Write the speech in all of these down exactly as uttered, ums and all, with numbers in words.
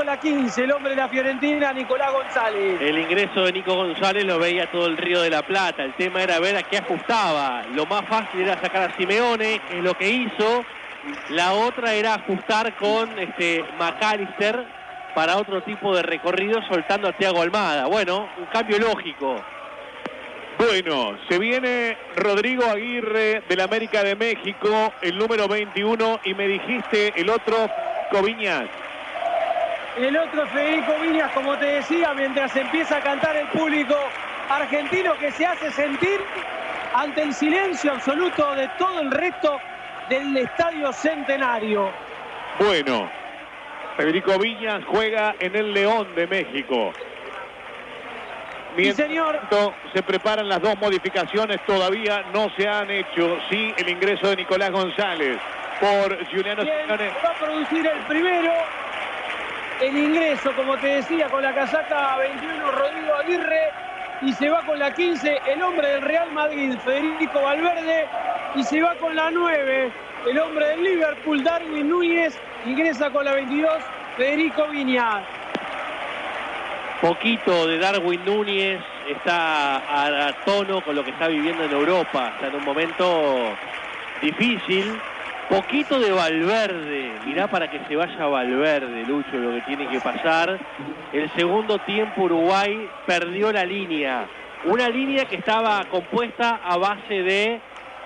con la quince, el hombre de la Fiorentina, Nicolás González. El ingreso de Nico González lo veía todo el Río de la Plata. El tema era ver a qué ajustaba. Lo más fácil era sacar a Simeone, que es lo que hizo. La otra era ajustar con este McAllister para otro tipo de recorrido, soltando a Thiago Almada. Bueno, un cambio lógico. Bueno, se viene Rodrigo Aguirre del América de México, el número veintiuno, y me dijiste el otro, Viñas. El otro Federico Viñas, como te decía, mientras empieza a cantar el público argentino que se hace sentir ante el silencio absoluto de todo el resto del Estadio Centenario. Bueno, Federico Viñas juega en el León de México. Mientras sí, señor. Se preparan las dos modificaciones, todavía no se han hecho. Sí, el ingreso de Nicolás González por Giuliano Simeone. Va a producir el primero, el ingreso, como te decía, con la casaca veintiuno, Rodrigo Aguirre, y se va con la quince, el hombre del Real Madrid, Federico Valverde, y se va con la nueve, el hombre del Liverpool, Darwin Núñez, ingresa con la veintidós, Federico Viñas. Poquito de Darwin Núñez, está a, a tono con lo que está viviendo en Europa, está en un momento difícil. Poquito de Valverde, mirá para que se vaya Valverde, Lucho, lo que tiene que pasar. El segundo tiempo Uruguay perdió la línea, una línea que estaba compuesta a base de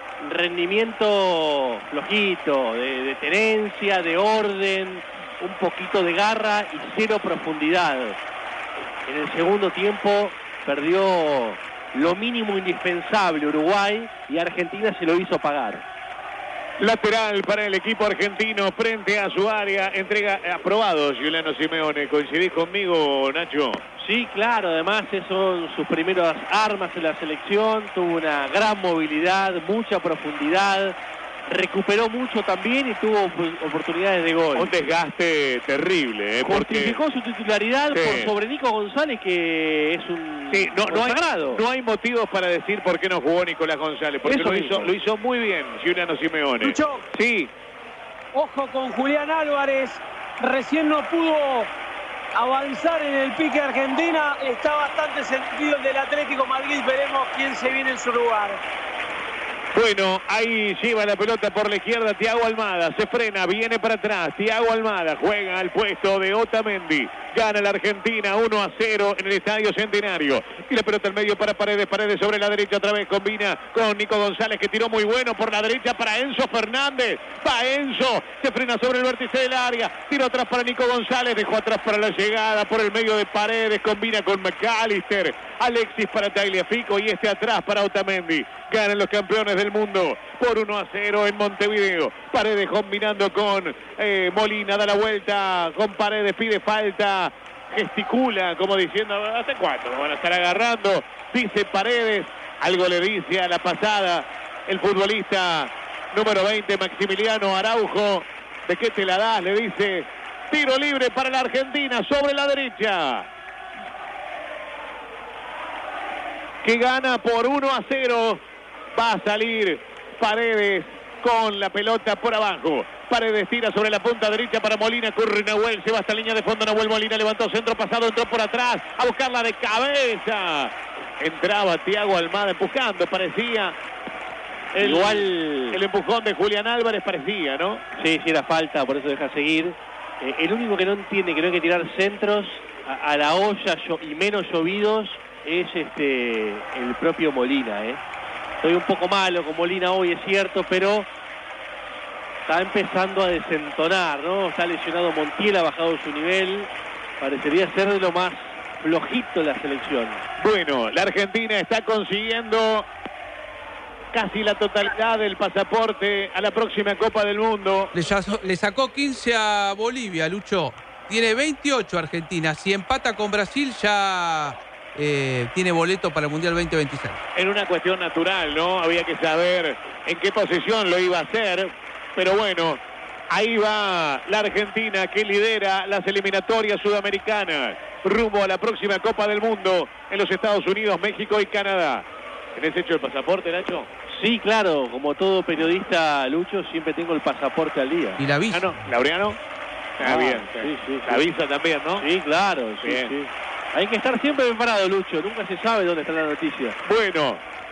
rendimiento flojito, de, de tenencia, de orden, un poquito de garra y cero profundidad. En el segundo tiempo perdió lo mínimo indispensable Uruguay y Argentina se lo hizo pagar. Lateral para el equipo argentino frente a su área, entrega aprobado Giuliano Simeone. ¿Coincidís conmigo, Nacho? Sí, claro, además son sus primeras armas en la selección, tuvo una gran movilidad, mucha profundidad, recuperó mucho también y tuvo oportunidades de gol. Un desgaste terrible, ¿eh? Justificó porque... su titularidad sí. por sobre Nico González, que es un sí, no, no, hay, no hay motivos para decir por qué no jugó Nicolás González, porque lo hizo, lo hizo muy bien Giuliano Simeone. Lucho, sí. Ojo con Julián Álvarez, recién no pudo avanzar en el pique Argentina, está bastante sentido el del Atlético Madrid, veremos quién se viene en su lugar. Bueno, ahí lleva la pelota por la izquierda Thiago Almada, se frena, viene para atrás, Thiago Almada juega al puesto de Otamendi, gana la Argentina uno a cero en el Estadio Centenario, y la pelota al medio para Paredes, Paredes sobre la derecha otra vez, combina con Nico González que tiró muy bueno por la derecha para Enzo Fernández, va Enzo, se frena sobre el vértice del área, tiro atrás para Nico González, dejó atrás para la llegada, por el medio de Paredes, combina con McAllister, Alexis para Tagliafico y este atrás para Otamendi. Ganan los campeones del mundo por uno a cero en Montevideo. Paredes combinando con eh, Molina, da la vuelta con Paredes, pide falta, gesticula como diciendo ¿hasta cuánto nos van a estar agarrando? Dice Paredes, algo le dice a la pasada el futbolista número veinte, Maximiliano Araujo. ¿De qué te la das? Le dice, tiro libre para la Argentina sobre la derecha, que gana por uno a cero. Va a salir Paredes con la pelota por abajo. Paredes tira sobre la punta derecha para Molina. Corre Nahuel, se va hasta línea de fondo. Nahuel Molina levantó centro pasado, entró por atrás a buscarla de cabeza. Entraba Thiago Almada empujando, parecía. El, Igual el empujón de Julián Álvarez parecía, ¿no? Sí, sí era falta, por eso deja seguir. Eh, el único que no entiende que no hay que tirar centros a, a la olla y menos llovidos es este el propio Molina, ¿eh? Estoy un poco malo con Molina hoy, es cierto, pero está empezando a desentonar, ¿no? Está lesionado Montiel, ha bajado su nivel. Parecería ser de lo más flojito de la selección. Bueno, la Argentina está consiguiendo casi la totalidad del pasaporte a la próxima Copa del Mundo. Le, le sacó quince a Bolivia, Lucho. Tiene veintiocho Argentina. Si empata con Brasil ya... Eh, tiene boleto para el Mundial veinte veintiséis. En una cuestión natural, ¿no? Había que saber en qué posición lo iba a hacer. Pero bueno, ahí va la Argentina que lidera las eliminatorias sudamericanas rumbo a la próxima Copa del Mundo en los Estados Unidos, México y Canadá. ¿Tenés hecho el pasaporte, Nacho? Sí, claro. Como todo periodista, Lucho, siempre tengo el pasaporte al día. ¿Y la visa? ¿Laureano? Ah, bien. Sí, sí, sí. La avisa también, ¿no? Sí, claro. Sí, Bien. sí. Hay que estar siempre preparado, Lucho. Nunca se sabe dónde está la noticia. Bueno,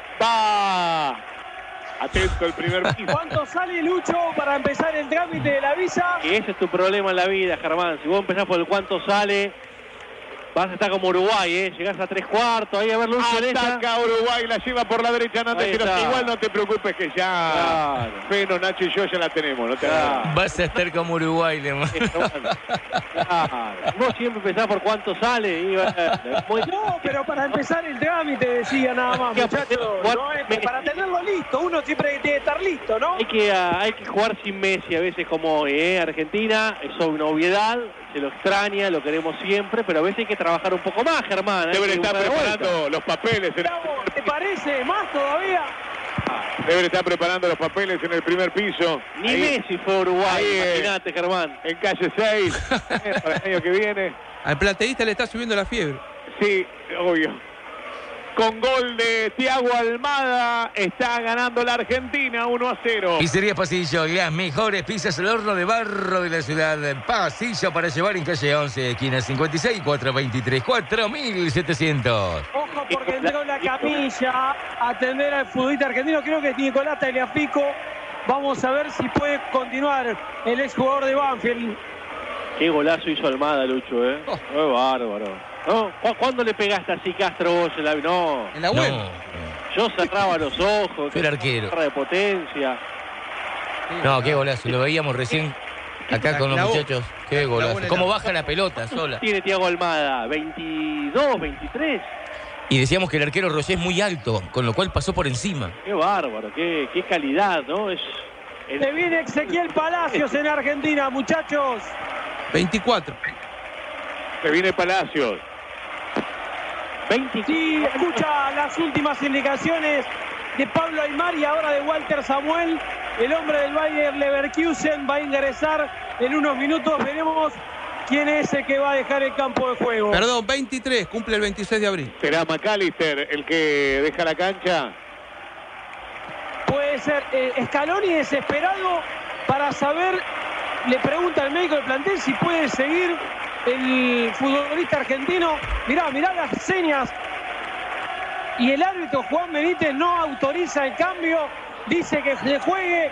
va. Atento el primer piso. ¿Cuánto sale, Lucho, para empezar el trámite de la visa? Y ese es tu problema en la vida, Germán. Si vos empezás por el cuánto sale, vas a estar como Uruguay, ¿eh? Llegás a tres cuartos, ahí a ver Lucho en esa. Ataca Uruguay, la lleva por la derecha Nández, Ahí pero está. igual no te preocupes que ya Claro. Feno, Nacho y yo ya la tenemos, no te Claro. hagas. Vas a estar como Uruguay, le mando. Claro. Vos siempre empezás por cuánto sale. Y, bueno, muy- No, pero para empezar el trámite decía nada más, Que muchachos. jugar No es- Messi. para tenerlo listo, uno siempre tiene que estar listo, ¿no? Hay que, ah, hay que jugar sin Messi a veces como hoy, ¿eh? Argentina, eso es una obviedad, se lo extraña, lo queremos siempre, pero a veces hay que trabajar un poco más, Germán. hay Deben que estar buscar de vuelta. preparando los papeles. En Bravo, ¿te parece? ¿Más todavía? Deben estar preparando los papeles en el primer piso. Ni Ahí, Messi fue a Uruguay, ahí, eh, imagínate, Germán. en calle seis, eh, para el año que viene. Al plateísta le está subiendo la fiebre. Sí, obvio. Con gol de Thiago Almada, está ganando la Argentina uno a cero. Pizzería Pasillo, las mejores pizzas al horno de barro de la ciudad. Pasillo para llevar en calle once, esquina cincuenta y seis, cuatrocientos veintitrés, cuatro mil setecientos. Ojo, porque entró la camilla a atender al futbolista argentino. Creo que es Nicolás Tagliafico. Vamos a ver si puede continuar el exjugador de Banfield. Qué golazo hizo Almada, Lucho, ¿eh? Oh. Qué bárbaro. ¿No? ¿Cu- ¿Cuándo le pegaste así, Castro, vos? En la... No, En la web. No, yo cerraba los ojos. Era arquero. Garra de potencia. no, qué golazo. Lo veíamos recién acá con los Clavó. muchachos. Qué Clavó golazo. en el Cómo arco. baja la pelota sola. Tiene Thiago Almada, veintidós, veintitrés. Y decíamos que el arquero Roger es muy alto, con lo cual pasó por encima. Qué bárbaro, qué, qué calidad, ¿no? Es el- Se viene Ezequiel Palacios en Argentina, muchachos. veinticuatro. Se viene Palacios. veinte. Sí, escucha las últimas indicaciones de Pablo Aymar y ahora de Walter Samuel. El hombre del Bayer Leverkusen va a ingresar en unos minutos. Veremos quién es el que va a dejar el campo de juego. Perdón, veintitrés, cumple el veintiséis de abril. ¿Será McAllister el que deja la cancha? Puede ser eh, Scaloni desesperado para saber, le pregunta al médico del plantel si puede seguir el futbolista argentino. Mirá, mirá las señas. Y el árbitro Juan Benítez no autoriza el cambio, dice que se juegue.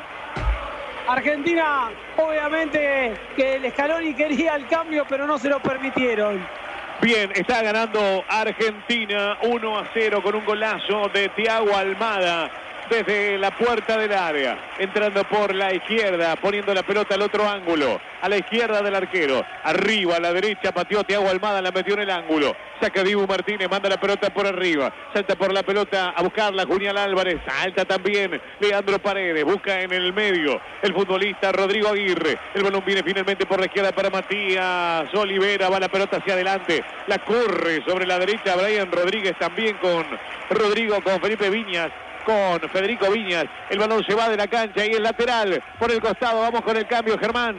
Argentina, obviamente que el Scaloni quería el cambio, pero no se lo permitieron. Bien, está ganando Argentina uno a cero con un golazo de Thiago Almada desde la puerta del área, entrando por la izquierda, poniendo la pelota al otro ángulo, a la izquierda del arquero, arriba a la derecha, pateó Thiago Almada, la metió en el ángulo, saca Dibu Martínez, manda la pelota por arriba, salta por la pelota a buscarla Julián Álvarez, salta también Leandro Paredes, busca en el medio el futbolista Rodrigo Aguirre, el balón viene finalmente por la izquierda para Matías Olivera, va la pelota hacia adelante, la corre sobre la derecha Brian Rodríguez también con Rodrigo, con Felipe Viñas, con Federico Viñas, el balón se va de la cancha y el lateral por el costado, vamos con el cambio, Germán.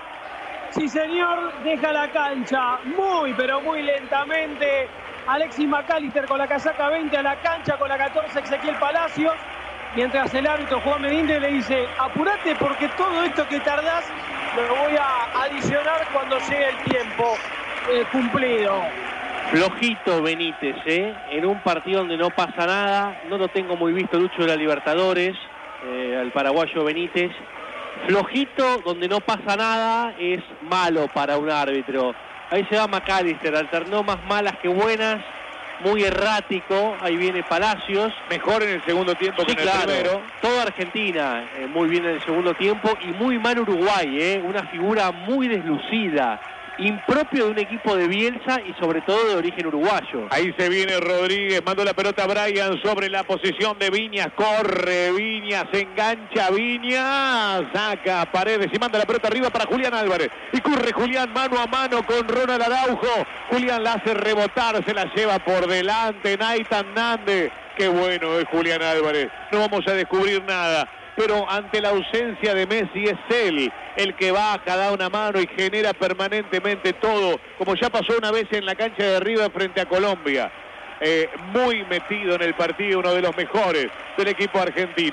Sí, señor, deja la cancha muy, pero muy lentamente. Alexis McAllister con la casaca veinte a la cancha, con la catorce Ezequiel Palacios. Mientras el árbitro Juan Benítez le dice, apurate porque todo esto que tardás lo voy a adicionar cuando llegue el tiempo eh, cumplido. Flojito Benítez, ¿eh? En un partido donde no pasa nada. No lo tengo muy visto, Lucho, de la Libertadores, eh, al paraguayo Benítez. Flojito, donde no pasa nada, es malo para un árbitro. Ahí se va McAllister, alternó más malas que buenas, muy errático. Ahí viene Palacios. Mejor en el segundo tiempo que Sí, en el claro. primero. Toda Argentina eh, muy bien en el segundo tiempo y muy mal Uruguay, ¿eh? Una figura muy deslucida, impropio de un equipo de Bielsa y sobre todo de origen uruguayo. Ahí se viene Rodríguez, mandó la pelota a Brian sobre la posición de Viñas, corre Viñas, se engancha Viñas, saca Paredes y manda la pelota arriba para Julián Álvarez. Y corre Julián mano a mano con Ronald Araujo. Julián la hace rebotar, se la lleva por delante Naitan Nández. Qué bueno es Julián Álvarez, no vamos a descubrir nada. Pero ante la ausencia de Messi es él el que baja, da una mano y genera permanentemente todo, como ya pasó una vez en la cancha de River frente a Colombia. Eh, muy metido en el partido, uno de los mejores del equipo argentino.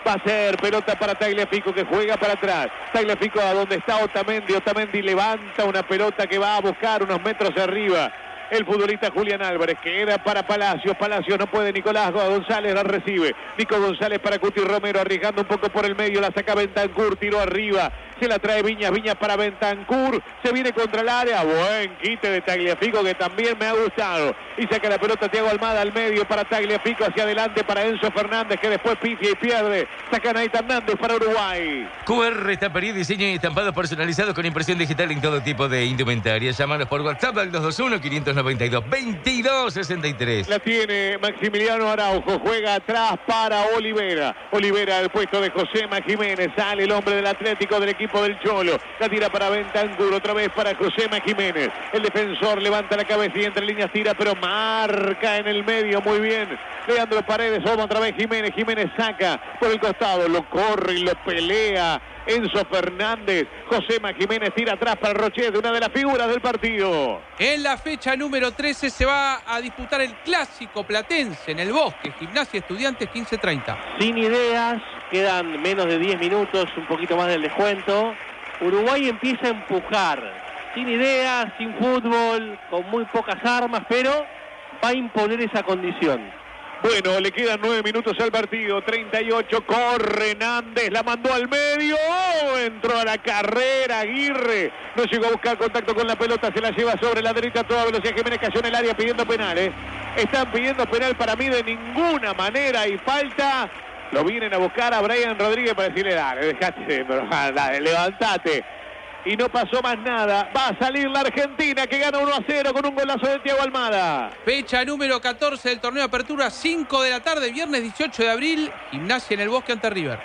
Va a ser pelota para Tagliafico, que juega para atrás. Tagliafico a donde está Otamendi. Otamendi levanta una pelota que va a buscar unos metros arriba el futbolista Julián Álvarez, que era para Palacios. Palacios no puede, Nicolás González la recibe. Nico González para Cuti Romero, arriesgando un poco por el medio, la saca Bentancur, tiró arriba, se la trae Viñas, Viñas para Bentancur, se viene contra el área, buen quite de Tagliafico que también me ha gustado, y saca la pelota Thiago Almada al medio para Tagliafico, hacia adelante para Enzo Fernández, que después pifia y pierde, saca Naita Hernández para Uruguay. Q R, estamparía, diseño y estampado personalizados con impresión digital en todo tipo de indumentaria. Llámanos por WhatsApp al dos dos uno, quinientos noventa y dos, veintidós sesenta y tres. La tiene Maximiliano Araujo, juega atrás para Olivera. Olivera al puesto de Josema Jiménez, sale el hombre del Atlético del equipo del Cholo. La tira para Bentancur, otra vez para Josema Jiménez. El defensor levanta la cabeza y entre líneas tira, pero marca en el medio muy bien. Leandro Paredes, vamos otra vez Jiménez. Jiménez saca por el costado, lo corre y lo pelea Enzo Fernández. Josema Jiménez tira atrás para Rochet, una de las figuras del partido. En la fecha número trece se va a disputar el clásico platense en el Bosque. Gimnasia Estudiantes quince treinta. Sin ideas, quedan menos de diez minutos, un poquito más del descuento. Uruguay empieza a empujar. Sin ideas, sin fútbol, con muy pocas armas, pero va a imponer esa condición. Bueno, le quedan nueve minutos al partido, treinta y ocho, corre Nández, la mandó al medio, oh, entró a la carrera Aguirre, no llegó a buscar contacto con la pelota, se la lleva sobre la derecha a toda velocidad. Jiménez cayó en el área pidiendo penal, ¿eh? Están pidiendo penal, para mí de ninguna manera, y falta, lo vienen a buscar a Brian Rodríguez para decirle, dale, dejate, pero, dale, levantate. Y no pasó más nada. Va a salir la Argentina, que gana uno a cero con un golazo de Thiago Almada. Fecha número catorce del torneo de apertura, cinco de la tarde, viernes dieciocho de abril. Gimnasia en el Bosque ante River.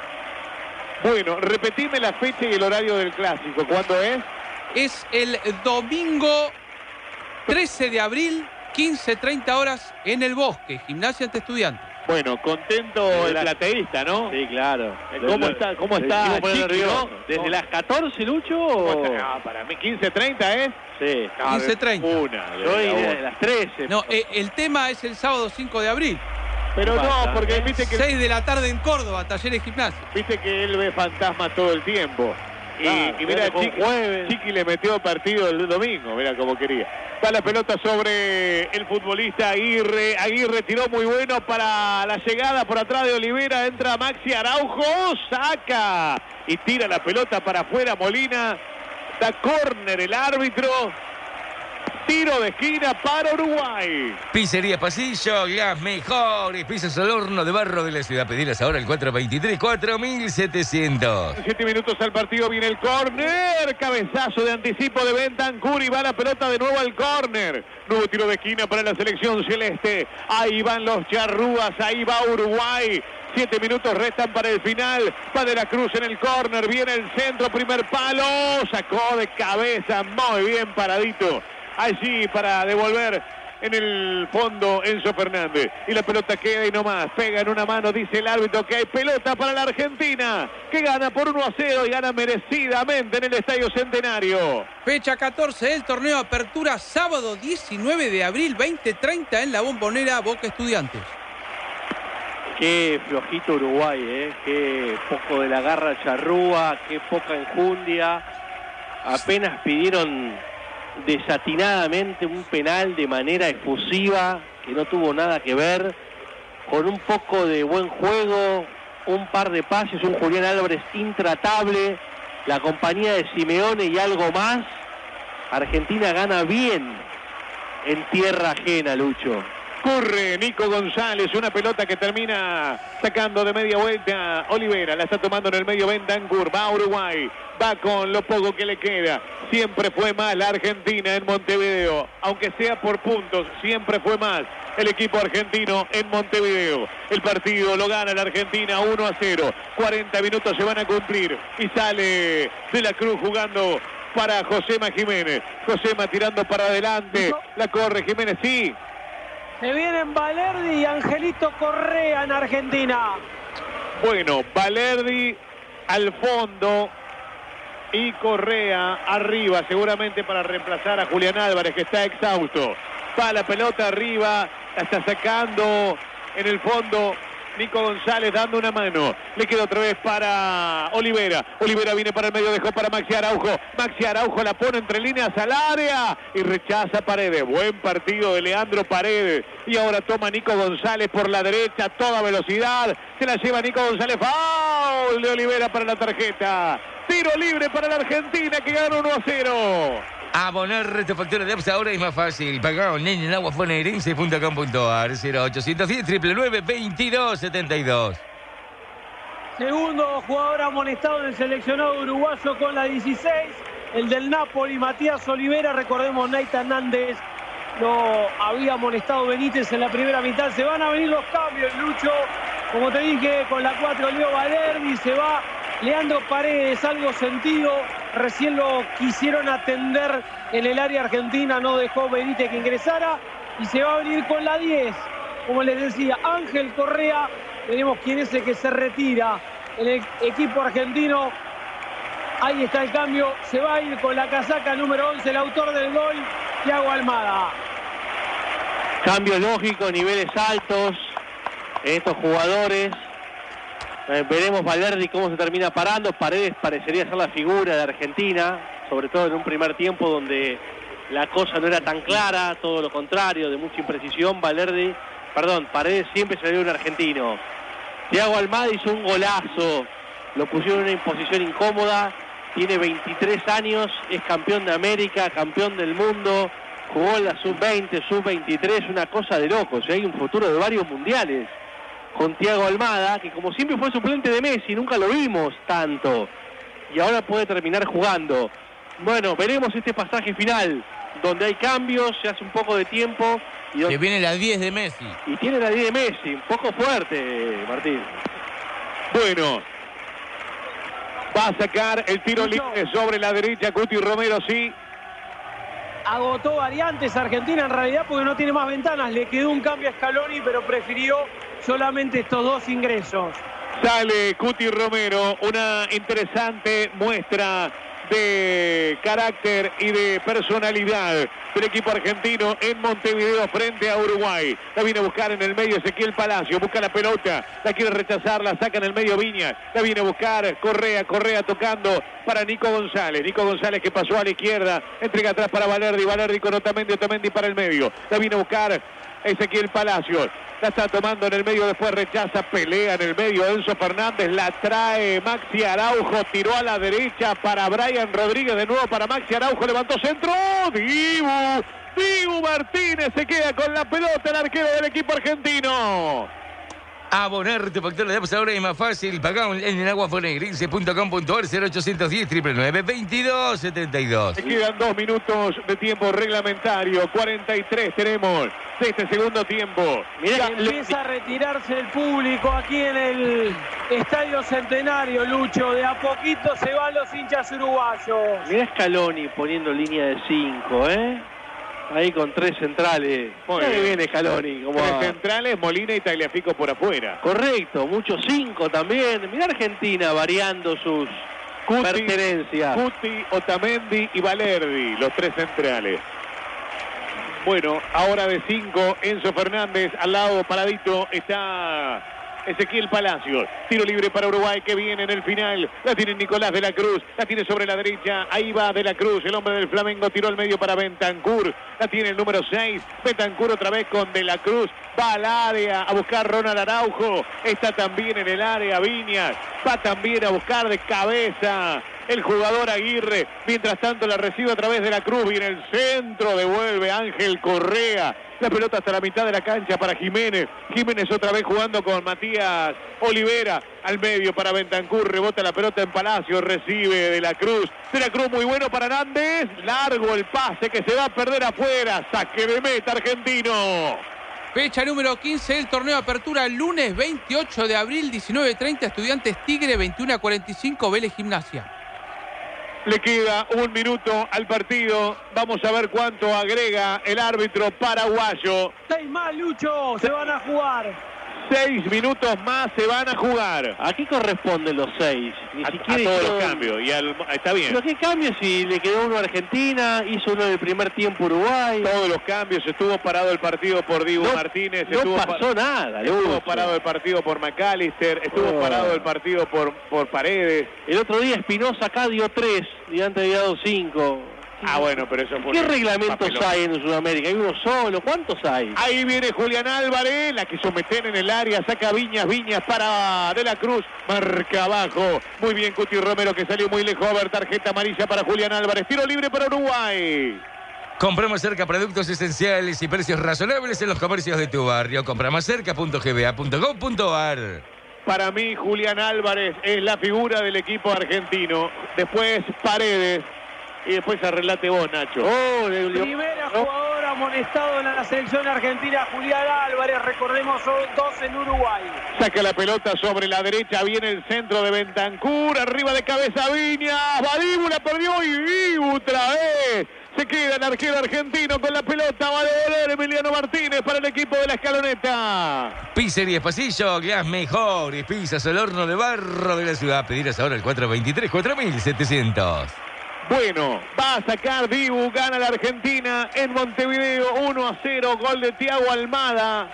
Bueno, repetime la fecha y el horario del clásico. ¿Cuándo es? Es el domingo trece de abril, quince treinta horas, en el Bosque. Gimnasia ante Estudiantes. Bueno, contento Desde el la- plateísta, ¿no? Sí, claro. ¿Cómo está? ¿Cómo está? Chiqui, ¿no? ¿Desde ¿Cómo? las catorce, Lucho? ¿Cómo o- está? No, para mí quince treinta es. Sí. quince treinta. Una. de Yo la iré una. de las trece. No, eh, el tema es el sábado cinco de abril. Pero pasa? no, porque viste que, seis de la tarde en Córdoba, Talleres Gimnasia. viste que él ve fantasmas todo el tiempo. Y, Claro, y mira, bueno, Chiqui, jueves. Chiqui le metió partido el domingo, mira como quería. Va la pelota sobre el futbolista Aguirre. Aguirre tiró muy bueno para la llegada por atrás de Olivera. Entra Maxi Araujo, saca y tira la pelota para afuera. Molina, da córner el árbitro. Tiro de esquina para Uruguay. Pizzería Pasillo, las mejores pizzas al horno de barro de la ciudad. Pedilas ahora al cuatro veintitrés, cuatro mil setecientos. Siete minutos al partido, viene el córner, cabezazo de anticipo de Bentancur y va la pelota de nuevo al córner. Nuevo tiro de esquina para la selección celeste. Ahí van los charrúas, ahí va Uruguay. Siete minutos restan para el final. Va de la Cruz en el córner, viene el centro, primer palo, sacó de cabeza, muy bien paradito. Allí para devolver en el fondo Enzo Fernández. Y la pelota queda y no más. Pega en una mano, dice el árbitro que hay pelota para la Argentina, que gana por uno a cero y gana merecidamente en el Estadio Centenario. Fecha catorce del torneo de apertura, sábado diecinueve de abril, veinte treinta en la Bombonera, Boca Estudiantes. Qué flojito Uruguay, ¿eh? Qué poco de la garra charrúa, qué poca enjundia. Apenas pidieron desatinadamente un penal de manera efusiva, que no tuvo nada que ver, con un poco de buen juego, un par de pases, un Julián Álvarez intratable, la compañía de Simeone y algo más. Argentina gana bien en tierra ajena, Lucho. Corre Nico González, una pelota que termina sacando de media vuelta Olivera, la está tomando en el medio Bentancur, va a Uruguay, va con lo poco que le queda. Siempre fue más la Argentina en Montevideo, aunque sea por puntos, siempre fue más el equipo argentino en Montevideo. El partido lo gana la Argentina uno a cero, cuarenta minutos se van a cumplir y sale de la Cruz jugando para Josema Jiménez. Josema tirando para adelante, la corre Jiménez, sí. Se vienen Valerdi y Angelito Correa en Argentina. Bueno, Valerdi al fondo y Correa arriba, seguramente para reemplazar a Julián Álvarez, que está exhausto. Va la pelota arriba, la está sacando en el fondo Nico González dando una mano. Le queda otra vez para Olivera. Olivera viene para el medio, dejó para Maxi Araujo. Maxi Araujo la pone entre líneas al área y rechaza Paredes. Buen partido de Leandro Paredes. Y ahora toma Nico González por la derecha, toda velocidad. Se la lleva Nico González. Foul de Olivera para la tarjeta. Tiro libre para la Argentina que gana uno a cero. Abonar tu factura de apps ahora es más fácil. Pagá online en aguafoneirense punto com punto ar. cero ochocientos diez, nueve nueve nueve, veintidós setenta y dos. Segundo jugador amonestado en el seleccionado uruguayo con la dieciséis. El del Napoli, Matías Olivera. Recordemos, Nathan Nández lo había amonestado Benítez en la primera mitad. Se van a venir los cambios, Lucho. Como te dije, con la cuatro Leo Valerdi. Se va Leandro Paredes, algo sentido. Recién lo quisieron atender en el área argentina. No dejó Benítez que ingresara. Y se va a venir con la diez. Como les decía, Ángel Correa. Veremos quién es el que se retira en el equipo argentino. Ahí está el cambio. Se va a ir con la casaca número once, el autor del gol, Thiago Almada. Cambio lógico, niveles altos en estos jugadores. Eh, veremos Valerdi cómo se termina parando. Paredes parecería ser la figura de Argentina, sobre todo en un primer tiempo donde la cosa no era tan clara, todo lo contrario, de mucha imprecisión. Valerdi, perdón, Paredes siempre salió un argentino. Thiago Almada hizo un golazo, lo pusieron en una imposición incómoda, tiene veintitrés años, es campeón de América, campeón del mundo, jugó en la sub veinte, sub veintitrés, una cosa de locos, ¿eh? Hay un futuro de varios mundiales con Thiago Almada, que como siempre fue suplente de Messi, nunca lo vimos tanto, y ahora puede terminar jugando. Bueno, veremos este pasaje final, donde hay cambios, se hace un poco de tiempo. Y donde... que viene la diez de Messi. Y tiene la diez de Messi, un poco fuerte, Martín. Bueno, va a sacar el tiro libre sobre la derecha, Cuti Romero, sí. Agotó variantes Argentina en realidad porque no tiene más ventanas. Le quedó un cambio a Scaloni, pero prefirió solamente estos dos ingresos. Sale Cuti Romero, una interesante muestra de carácter y de personalidad del equipo argentino en Montevideo frente a Uruguay. La viene a buscar en el medio Ezequiel Palacio, busca la pelota, la quiere rechazar, la saca en el medio Viñas, la viene a buscar Correa, Correa tocando para Nico González, Nico González que pasó a la izquierda, entrega atrás para Valerdi, Valerdi con Otamendi, Otamendi para el medio, la viene a buscar Ezequiel Palacios, la está tomando en el medio, después rechaza, pelea en el medio Enzo Fernández, la trae Maxi Araujo, tiró a la derecha para Brian Rodríguez, de nuevo para Maxi Araujo, levantó centro, Dibu, Dibu Martínez se queda con la pelota, el arquero del equipo argentino. Abonar tu factura de apps ahora es más fácil. Pagá en aguafoneirense punto com punto ar, cero ochocientos diez, nueve nueve nueve, veintidós setenta y dos. Se quedan dos minutos de tiempo reglamentario. cuarenta y tres tenemos de este segundo tiempo. Mirá que empieza a retirarse el público aquí en el Estadio Centenario, Lucho. De a poquito se van los hinchas uruguayos. Mirá Scaloni poniendo línea de cinco, ¿eh? Ahí con tres centrales. Muy bien. viene Scaloni. Como Tres a... centrales, Molina y Tagliafico por afuera. Correcto, muchos cinco también. Mirá Argentina variando sus Cuti, pertenencias. Cuti, Otamendi y Valerdi, los tres centrales. Bueno, ahora de cinco, Enzo Fernández al lado paradito está Ezequiel Palacios. Tiro libre para Uruguay que viene en el final. La tiene Nicolás de la Cruz. La tiene sobre la derecha. Ahí va de la Cruz. El hombre del Flamengo tiró al medio para Bentancur. La tiene el número seis. Bentancur otra vez con de la Cruz. Va al área a buscar Ronald Araujo. Está también en el área Viñas. Va también a buscar de cabeza el jugador Aguirre. Mientras tanto la recibe a través de la Cruz. Viene el centro. Devuelve Ángel Correa. La pelota hasta la mitad de la cancha para Jiménez. Jiménez otra vez jugando con Matías Olivera. Al medio para Bentancur. Rebota la pelota en Palacio. Recibe de la Cruz. De la Cruz muy bueno para Nández. Largo el pase que se va a perder afuera. Saque de meta argentino. Fecha número quince del torneo de apertura, lunes veintiocho de abril, diecinueve treinta, Estudiantes Tigre, veintiuno a cuarenta y cinco, Vélez Gimnasia. Le queda un minuto al partido. Vamos a ver cuánto agrega el árbitro paraguayo. Seis más, Lucho. Se van a jugar. Seis minutos más se van a jugar. ¿A qué corresponden los seis? Ni A, siquiera a todos hicieron- los cambios. Y al, está bien. ¿Pero qué cambios si le quedó uno a Argentina, hizo uno en el primer tiempo Uruguay? Todos los cambios. Estuvo parado el partido por Dibu No- Martínez. no estuvo pasó pa- nada, Estuvo Lucho. parado el partido por McAllister. Estuvo Oh. parado el partido por, por Paredes. El otro día Espinosa acá dio tres y antes había dado cinco. Ah, bueno, pero eso fue... ¿Qué un reglamentos papelón. hay en Sudamérica? ¿Hay uno solo? ¿Cuántos hay? Ahí viene Julián Álvarez, la quiso meter en el área, saca Viñas, Viñas para De la Cruz, marca abajo. Muy bien Cuti Romero que salió muy lejos, a ver, tarjeta amarilla para Julián Álvarez, tiro libre para Uruguay. Compra más cerca productos esenciales y precios razonables en los comercios de tu barrio. Compra más cerca punto g b a punto gov punto a r. Para mí Julián Álvarez es la figura del equipo argentino. Después Paredes y después arreglate vos, Nacho. Oh, le- le- Primera no. jugadora amonestado en la selección argentina, Julián Álvarez. Recordemos, son dos en Uruguay. Saca la pelota sobre la derecha, viene el centro de Bentancur, arriba de cabeza Viñas, va Dibu, la perdió y Dibu otra vez. Se queda el arquero argentino con la pelota, va a devolver Emiliano Martínez para el equipo de la Escaloneta. Pizzería Pasillo, las mejores pizzas al horno de barro de la ciudad. Pedirás ahora el cuatro veintitrés, cuatro mil setecientos. Bueno, va a sacar Dibu, gana la Argentina en Montevideo, uno a cero, gol de Thiago Almada.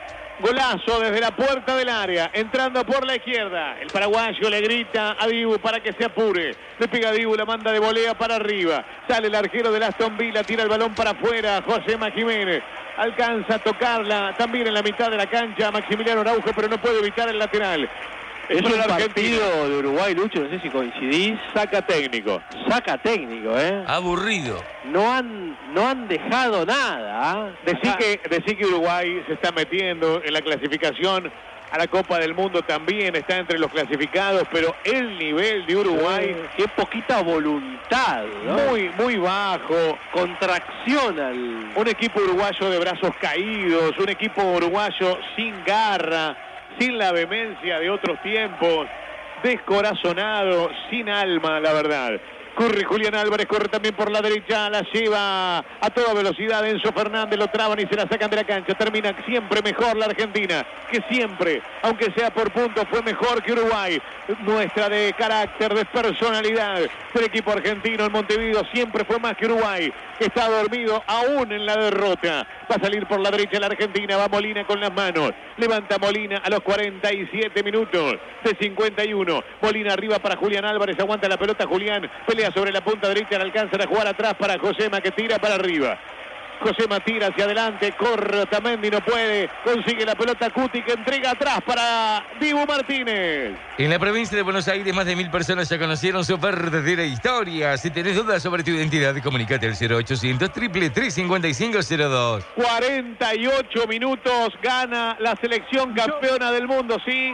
Golazo desde la puerta del área, entrando por la izquierda. El paraguayo le grita a Dibu para que se apure. Le pega a Dibu, la manda de volea para arriba. Sale el arquero del Aston Villa, tira el balón para afuera. Josema Jiménez alcanza a tocarla también en la mitad de la cancha. Maximiliano Araujo, pero no puede evitar el lateral. Es Para un la Argentina. partido de Uruguay, Lucho, no sé si coincidís. Saca técnico. Saca técnico, ¿eh? Aburrido. No han, no han dejado nada. ¿ah? Decí Acá- que, decí que Uruguay se está metiendo en la clasificación a la Copa del Mundo también, está entre los clasificados, pero el nivel de Uruguay Eh, qué poquita voluntad, ¿no? muy, muy bajo. Contracción al... Un equipo uruguayo de brazos caídos, un equipo uruguayo sin garra, sin la vehemencia de otros tiempos, descorazonado, sin alma, la verdad. Corre Julián Álvarez, corre también por la derecha, la lleva a toda velocidad Enzo Fernández, lo traban y se la sacan de la cancha. Termina siempre mejor la Argentina, que siempre, aunque sea por puntos, fue mejor que Uruguay. Muestra de carácter, de personalidad del equipo argentino en Montevideo, siempre fue más que Uruguay, que está dormido aún en la derrota. Va a salir por la derecha la Argentina, va Molina con las manos, levanta Molina a los cuarenta y siete minutos de cincuenta y uno. Molina arriba para Julián Álvarez, aguanta la pelota Julián, pelea sobre la punta derecha, le alcanza a jugar atrás para Josema que tira para arriba. Josema tira hacia adelante, corre Otamendi, no puede, consigue la pelota Cuti que entrega atrás para Dibu Martínez. En la provincia de Buenos Aires, más de mil personas ya conocieron su verdadera historia. Si tenés dudas sobre tu identidad, comunícate al cero ochocientos, tres tres tres, cinco cinco cero dos. cuarenta y ocho minutos, gana la selección campeona del mundo, sí.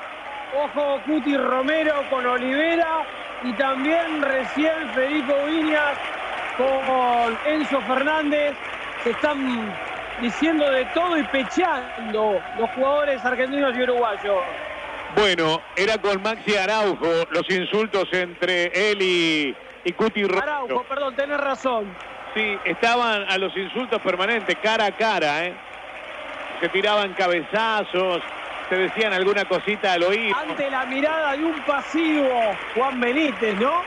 Ojo, Cuti Romero con Olivera y también recién Federico Viñas con Enzo Fernández. Se están diciendo de todo y pecheando los jugadores argentinos y uruguayos. Bueno, era con Maxi Araujo los insultos entre él y, y Cuti Romero. Araujo, perdón, tenés razón. Sí, estaban a los insultos permanentes, cara a cara, ¿eh? Se tiraban cabezazos, se decían alguna cosita al oído. Ante la mirada de un pasivo, Juan Benítez, ¿no?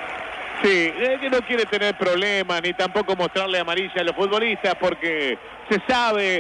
Sí, es que no quiere tener problemas ni tampoco mostrarle amarilla a los futbolistas porque se sabe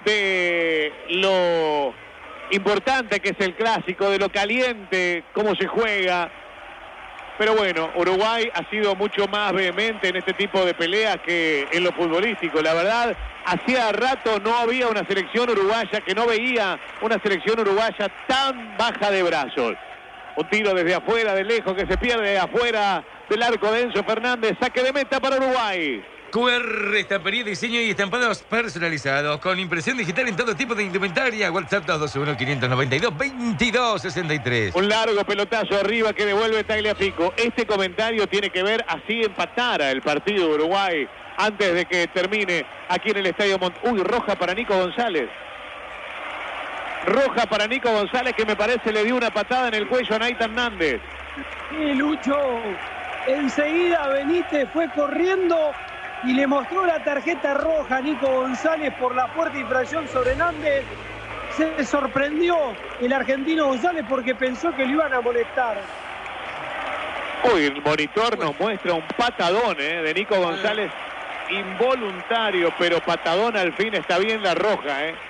de lo importante que es el clásico, de lo caliente, cómo se juega. Pero bueno, Uruguay ha sido mucho más vehemente en este tipo de peleas que en lo futbolístico. La verdad, hacía rato no había una selección uruguaya, que no veía una selección uruguaya tan baja de brazos. Un tiro desde afuera, de lejos, que se pierde afuera del arco de Enzo Fernández. Saque de meta para Uruguay. Q R, estampería, diseño y estampados personalizados con impresión digital en todo tipo de indumentaria. WhatsApp dos dos uno, cinco nueve dos, veintidós sesenta y tres. Un largo pelotazo arriba que devuelve Tagliafico. Este comentario tiene que ver así empatara el partido de Uruguay antes de que termine aquí en el Estadio Mont... Uy, roja para Nico González. Roja para Nico González que me parece le dio una patada en el cuello a Naita Hernández. Sí, Lucho. Enseguida Benítez fue corriendo y le mostró la tarjeta roja a Nico González por la fuerte infracción sobre Hernández. se sorprendió el argentino González porque pensó que lo iban a molestar. Uy, el monitor nos muestra un patadón eh, de Nico González, involuntario, pero patadón al fin. Está bien la roja, ¿eh?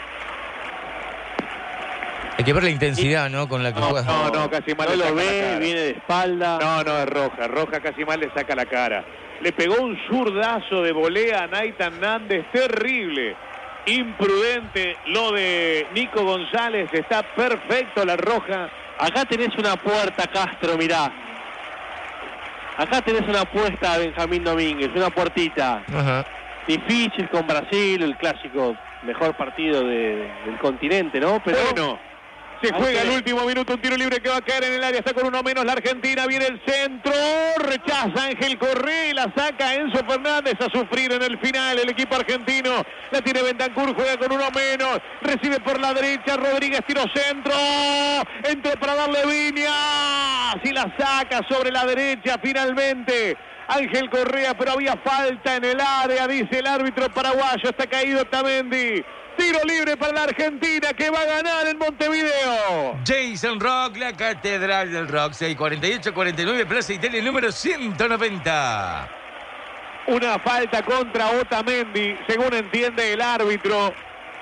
Hay que ver la intensidad, ¿no? Con la que No, juega. no, no, casi mal No le lo saca la ve, cara. viene de espalda. No, no, es roja. Roja casi mal le saca la cara. Le pegó un zurdazo de volea a Nathan Nández, terrible. Imprudente lo de Nico González. Está perfecto la roja. Acá tenés una puerta, Castro, mirá. Acá tenés una apuesta a Benjamín Domínguez, una puertita. Ajá. Difícil con Brasil, el clásico mejor partido de, del continente, ¿no? Pero Bueno, se juega el último minuto, un tiro libre que va a caer en el área, está con uno menos la Argentina, viene el centro, rechaza Ángel Correa y la saca Enzo Fernández a sufrir en el final, el equipo argentino, la tiene Bentancur, juega con uno menos, recibe por la derecha, Rodríguez tiro centro, entró para darle Viñas y la saca sobre la derecha finalmente. Ángel Correa, pero había falta en el área, dice el árbitro paraguayo, está caído Otamendi. Tiro libre para la Argentina que va a ganar en Montevideo. Jason Rock, la catedral del rock. seis cuarenta y ocho cuarenta y nueve, Plaza Italia, número ciento noventa. Una falta contra Otamendi, según entiende el árbitro.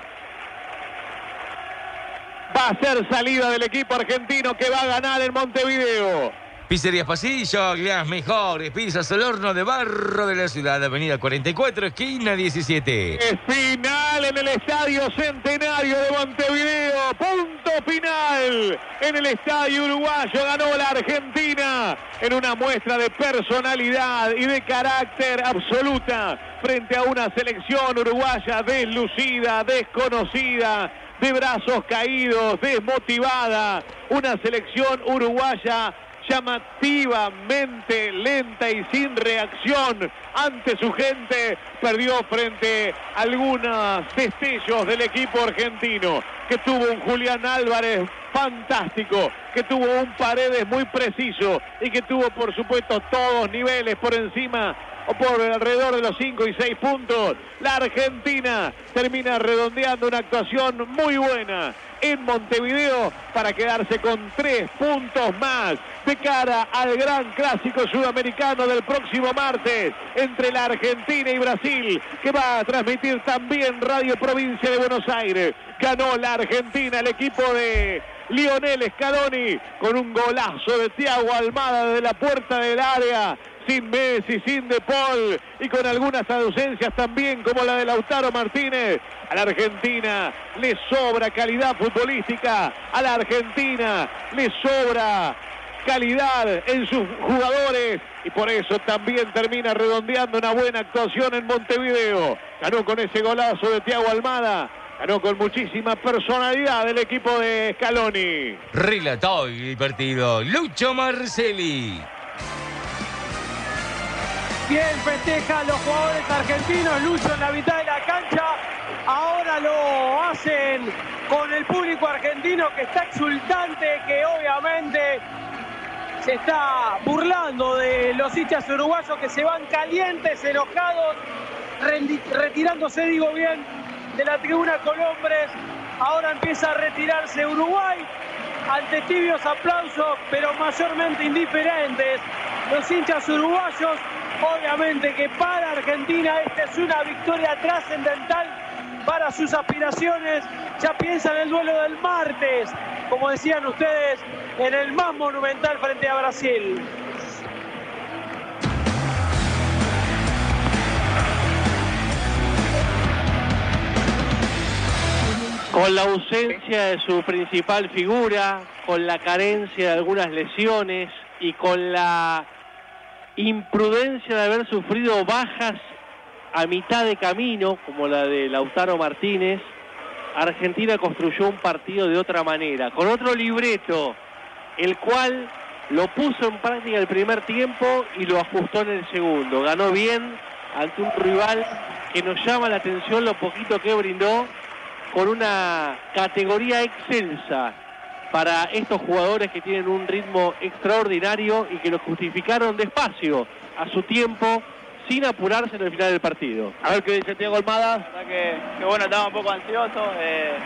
Va a ser salida del equipo argentino que va a ganar en Montevideo. Pizzerías Pasillo, las mejores pizzas al horno de barro de la ciudad. Avenida cuarenta y cuatro, esquina diecisiete. Es final en el Estadio Centenario de Montevideo. Punto final en el Estadio Uruguayo. Ganó la Argentina en una muestra de personalidad y de carácter absoluta frente a una selección uruguaya deslucida, desconocida, de brazos caídos, desmotivada. Una selección uruguaya llamativamente lenta y sin reacción ante su gente. Perdió frente a algunos destellos del equipo argentino, que tuvo un Julián Álvarez fantástico, que tuvo un Paredes muy preciso y que tuvo por supuesto todos niveles por encima o por alrededor de los cinco y seis puntos. La Argentina termina redondeando una actuación muy buena en Montevideo para quedarse con tres puntos más de cara al gran clásico sudamericano del próximo martes entre la Argentina y Brasil, que va a transmitir también Radio Provincia de Buenos Aires. Ganó la Argentina, el equipo de Lionel Scaloni, con un golazo de Thiago Almada desde la puerta del área, sin Messi, sin De Paul y con algunas ausencias también como la de Lautaro Martínez. A la Argentina le sobra calidad futbolística, a la Argentina le sobra calidad en sus jugadores y por eso también termina redondeando una buena actuación en Montevideo. Ganó con ese golazo de Thiago Almada, ganó con muchísima personalidad del equipo de Scaloni. Relató el partido Lucho Marcelli. Bien festejan los jugadores argentinos, Lucho en la mitad de la cancha. Ahora lo hacen con el público argentino que está exultante, que obviamente se está burlando de los hinchas uruguayos que se van calientes, enojados, retirándose, digo bien, de la tribuna Colombres. Ahora empieza a retirarse Uruguay ante tibios aplausos, pero mayormente indiferentes. Los hinchas uruguayos, obviamente que para Argentina esta es una victoria trascendental para sus aspiraciones. Ya piensan en el duelo del martes, como decían ustedes, en el más monumental frente a Brasil. Con la ausencia de su principal figura, con la carencia de algunas lesiones y con la imprudencia de haber sufrido bajas a mitad de camino, como la de Lautaro Martínez, Argentina construyó un partido de otra manera, con otro libreto, el cual lo puso en práctica el primer tiempo y lo ajustó en el segundo. Ganó bien ante un rival que nos llama la atención lo poquito que brindó, con una categoría excelsa para estos jugadores que tienen un ritmo extraordinario y que lo justificaron despacio, a su tiempo, sin apurarse en el final del partido. A ver qué dice Thiago Almada. Que, que bueno, estaba un poco ansioso. Eh,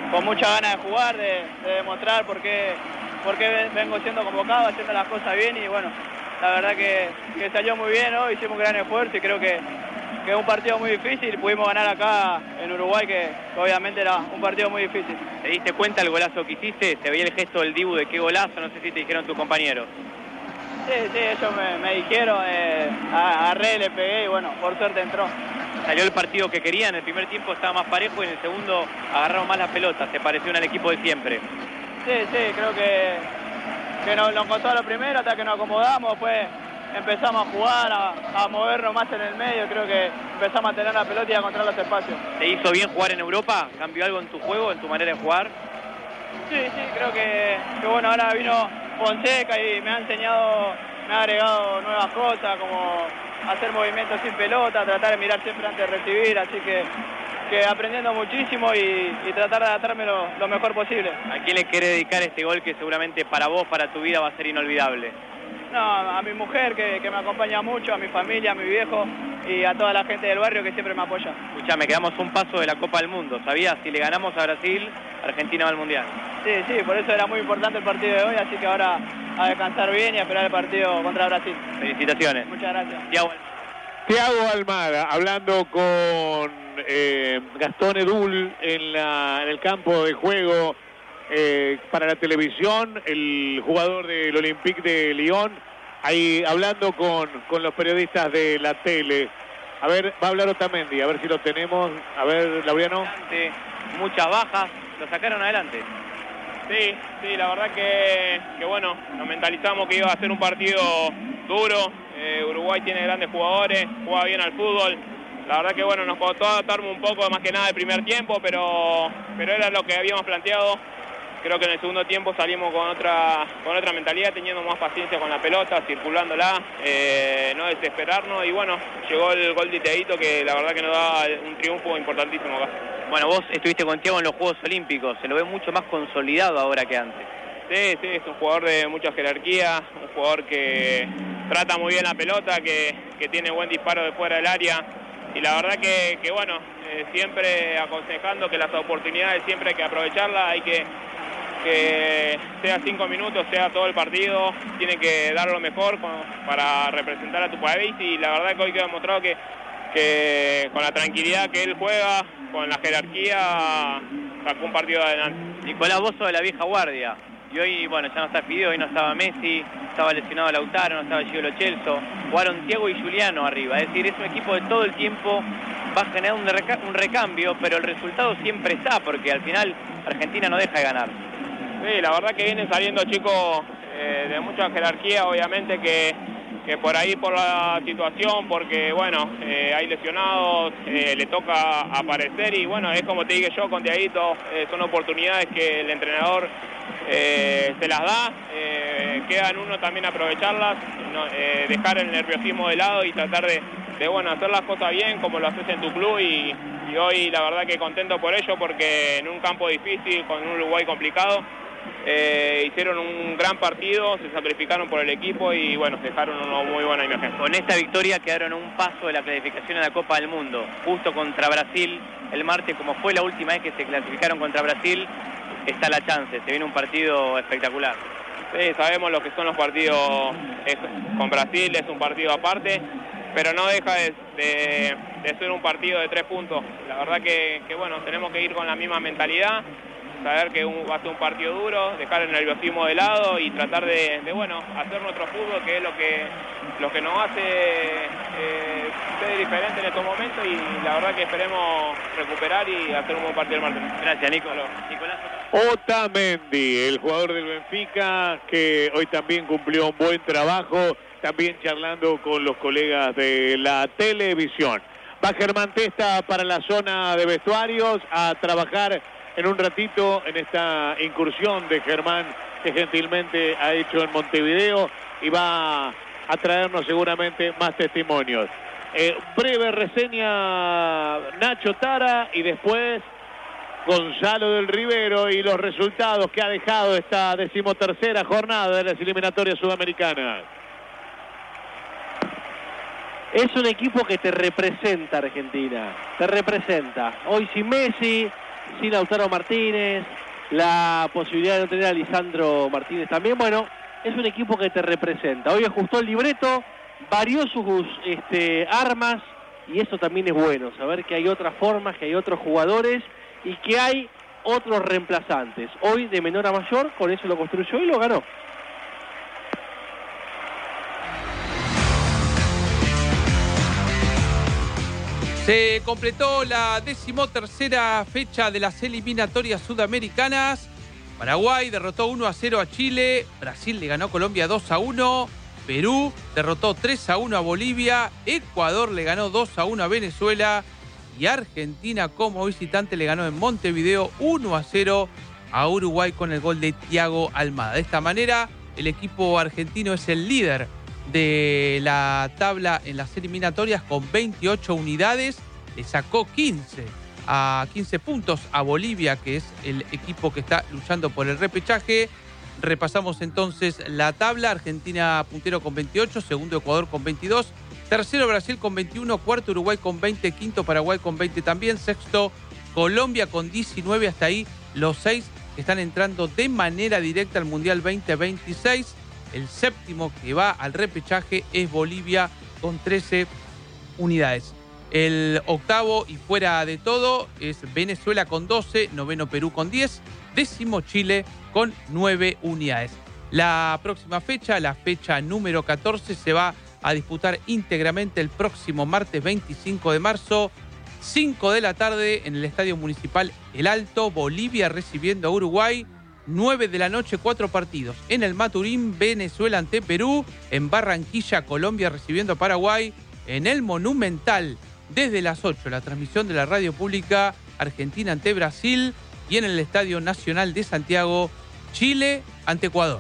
con mucha ganas de jugar, de, de demostrar por qué, por qué vengo siendo convocado, haciendo las cosas bien y bueno, la verdad que, que salió muy bien hoy, hicimos un gran esfuerzo y creo que, que es un partido muy difícil, pudimos ganar acá en Uruguay que, que obviamente era un partido muy difícil. ¿Te diste cuenta el golazo que hiciste? Se veía el gesto del Dibu de qué golazo, no sé si te dijeron tus compañeros. Sí, sí, ellos me, me dijeron, eh, agarré, le pegué y bueno, por suerte entró. Salió el partido que querían, el primer tiempo estaba más parejo y en el segundo agarraron más las pelotas, se pareció al equipo de siempre. Sí, sí, creo que, que nos, nos costó a lo primero hasta que nos acomodamos, después empezamos a jugar, a, a movernos más en el medio, creo que empezamos a tener la pelota y a encontrar los espacios. ¿Te hizo bien jugar en Europa? ¿Cambió algo en tu juego, en tu manera de jugar? Sí, sí, creo que, que bueno, ahora vino Fonseca y me ha enseñado, me ha agregado nuevas cosas como hacer movimientos sin pelota, tratar de mirar siempre antes de recibir, así que, que aprendiendo muchísimo y, y tratar de adaptarme lo, lo mejor posible. ¿A quién le querés dedicar este gol que seguramente para vos, para tu vida va a ser inolvidable? No, a mi mujer que, que me acompaña mucho, a mi familia, a mi viejo y a toda la gente del barrio que siempre me apoya. Escuchame, quedamos un paso de la Copa del Mundo, ¿sabías? Si le ganamos a Brasil, Argentina va al Mundial. Sí, sí, por eso era muy importante el partido de hoy, así que ahora a descansar bien y a esperar el partido contra Brasil. Felicitaciones. Muchas gracias. Thiago, Thiago Almada, hablando con eh, Gastón Edul en, la, en el campo de juego eh, para la televisión, el jugador del Olympique de Lyon, ahí hablando con, con los periodistas de la tele. A ver, va a hablar Otamendi, a ver si lo tenemos. A ver, Laureano. Muchas bajas, lo sacaron adelante. Sí, sí, la verdad que, que bueno, nos mentalizamos que iba a ser un partido duro. Eh, Uruguay tiene grandes jugadores, juega bien al fútbol. La verdad que bueno, nos costó adaptarme un poco más que nada el primer tiempo, pero, pero era lo que habíamos planteado. Creo que en el segundo tiempo salimos con otra, con otra mentalidad, teniendo más paciencia con la pelota, circulándola, eh, no desesperarnos y bueno, llegó el gol de Teadito que la verdad que nos da un triunfo importantísimo acá. Bueno, vos estuviste con Thiago en los Juegos Olímpicos, se lo ve mucho más consolidado ahora que antes. Sí, sí, es un jugador de mucha jerarquía, un jugador que trata muy bien la pelota, que, que tiene buen disparo de fuera del área y la verdad que, que bueno, eh, siempre aconsejando que las oportunidades siempre hay que aprovecharlas, hay que, que sea cinco minutos, sea todo el partido, tiene que dar lo mejor con, para representar a tu país y la verdad que hoy quedó demostrado que, que con la tranquilidad que él juega, con la jerarquía, sacó un partido adelante. Nicolás, vos sos de la vieja guardia. Y hoy, bueno, ya no está Fideo, hoy no estaba Messi, estaba lesionado Lautaro, no estaba Gio Lo Celso. Jugaron Thiago y Juliano arriba. Es decir, es un equipo de todo el tiempo va a generar un, reca un recambio, pero el resultado siempre está, porque al final Argentina no deja de ganar. Sí, la verdad que vienen saliendo chicos eh, de mucha jerarquía, obviamente que, que por ahí por la situación, porque bueno, eh, hay lesionados, eh, le toca aparecer y bueno, es como te dije yo con Thiaguito, eh, son oportunidades que el entrenador eh, se las da, eh, queda en uno también aprovecharlas, no, eh, dejar el nerviosismo de lado y tratar de, de bueno, hacer las cosas bien como lo haces en tu club y, y hoy la verdad que contento por ello porque en un campo difícil, con un Uruguay complicado, Eh, hicieron un gran partido, se sacrificaron por el equipo y bueno, dejaron una muy buena imagen. Con esta victoria quedaron a un paso de la clasificación a la Copa del Mundo, justo contra Brasil el martes, como fue la última vez que se clasificaron contra Brasil, está la chance, se viene un partido espectacular. Sí, sabemos lo que son los partidos es, con Brasil, es un partido aparte, pero no deja de, de, de ser un partido de tres puntos. La verdad que, que bueno, tenemos que ir con la misma mentalidad, saber que un, va a ser un partido duro, dejar el nerviosismo de lado y tratar de, de bueno, hacer nuestro fútbol, que es lo que, lo que nos hace eh, ser diferente en estos momentos y la verdad que esperemos recuperar y hacer un buen partido el martes. Gracias, Nicolás. Nicolás. Otamendi, el jugador del Benfica, que hoy también cumplió un buen trabajo, también charlando con los colegas de la televisión. Va Germán Testa para la zona de vestuarios a trabajar en un ratito en esta incursión de Germán que gentilmente ha hecho en Montevideo y va a traernos seguramente más testimonios. Eh, breve reseña Nacho Tara y después Gonzalo del Rivero y los resultados que ha dejado esta decimotercera jornada de las eliminatorias sudamericanas. Es un equipo que te representa, Argentina, te representa. Hoy sin Messi, sin Lautaro Martínez, la posibilidad de no tener a Lisandro Martínez también. Bueno, es un equipo que te representa. Hoy ajustó el libreto, varió sus este, armas, y eso también es bueno, saber que hay otras formas, que hay otros jugadores y que hay otros reemplazantes. Hoy de menor a mayor, con eso lo construyó y lo ganó. Se completó la decimotercera fecha de las eliminatorias sudamericanas. Paraguay derrotó uno a cero a Chile, Brasil le ganó a Colombia dos a uno, Perú derrotó tres a uno a Bolivia, Ecuador le ganó dos a uno a Venezuela y Argentina como visitante le ganó en Montevideo uno a cero a Uruguay con el gol de Thiago Almada. De esta manera, el equipo argentino es el líder de la tabla en las eliminatorias con veintiocho unidades, le sacó quince a quince puntos a Bolivia, que es el equipo que está luchando por el repechaje. Repasamos entonces la tabla: Argentina puntero con veintiocho, segundo Ecuador con veintidós, tercero Brasil con veintiuno, cuarto Uruguay con veinte, quinto Paraguay con veinte también, sexto Colombia con diecinueve, hasta ahí los seis que están entrando de manera directa al Mundial veinte veintiséis. El séptimo que va al repechaje es Bolivia con trece unidades. El octavo y fuera de todo es Venezuela con doce, noveno Perú con diez, décimo Chile con nueve unidades. La próxima fecha, la fecha número catorce, se va a disputar íntegramente el próximo martes veinticinco de marzo, cinco de la tarde en el Estadio Municipal El Alto, Bolivia recibiendo a Uruguay. nueve de la noche, cuatro partidos. En el Maturín, Venezuela ante Perú. En Barranquilla, Colombia recibiendo a Paraguay. En el Monumental, desde las ocho, la transmisión de la radio pública, Argentina ante Brasil. Y en el Estadio Nacional de Santiago, Chile ante Ecuador.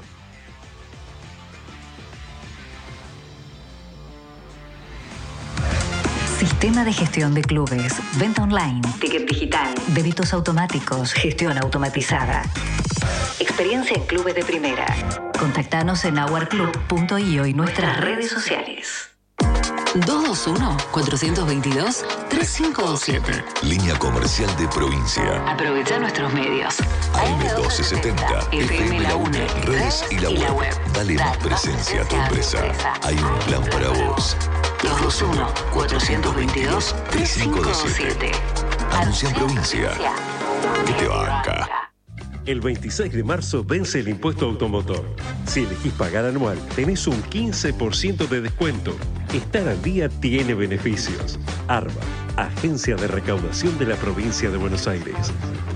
Sistema de gestión de clubes, venta online, ticket digital, débitos automáticos, gestión automatizada. Experiencia en clubes de primera. Contactanos en our club punto i o y nuestras redes sociales. dos dos uno, cuatro dos dos, tres cinco dos siete. Línea comercial de provincia. Aprovecha nuestros medios. A M doce setenta, F M La UNE, redes y la web. Dale más presencia a tu empresa. Hay un plan para vos. dos dos uno, cuatro dos dos, tres cinco dos siete. Anuncia en provincia. Que te banca. El veintiséis de marzo vence el impuesto automotor. Si elegís pagar anual, tenés un quince por ciento de descuento. Estar al día tiene beneficios. ARBA, Agencia de Recaudación de la Provincia de Buenos Aires.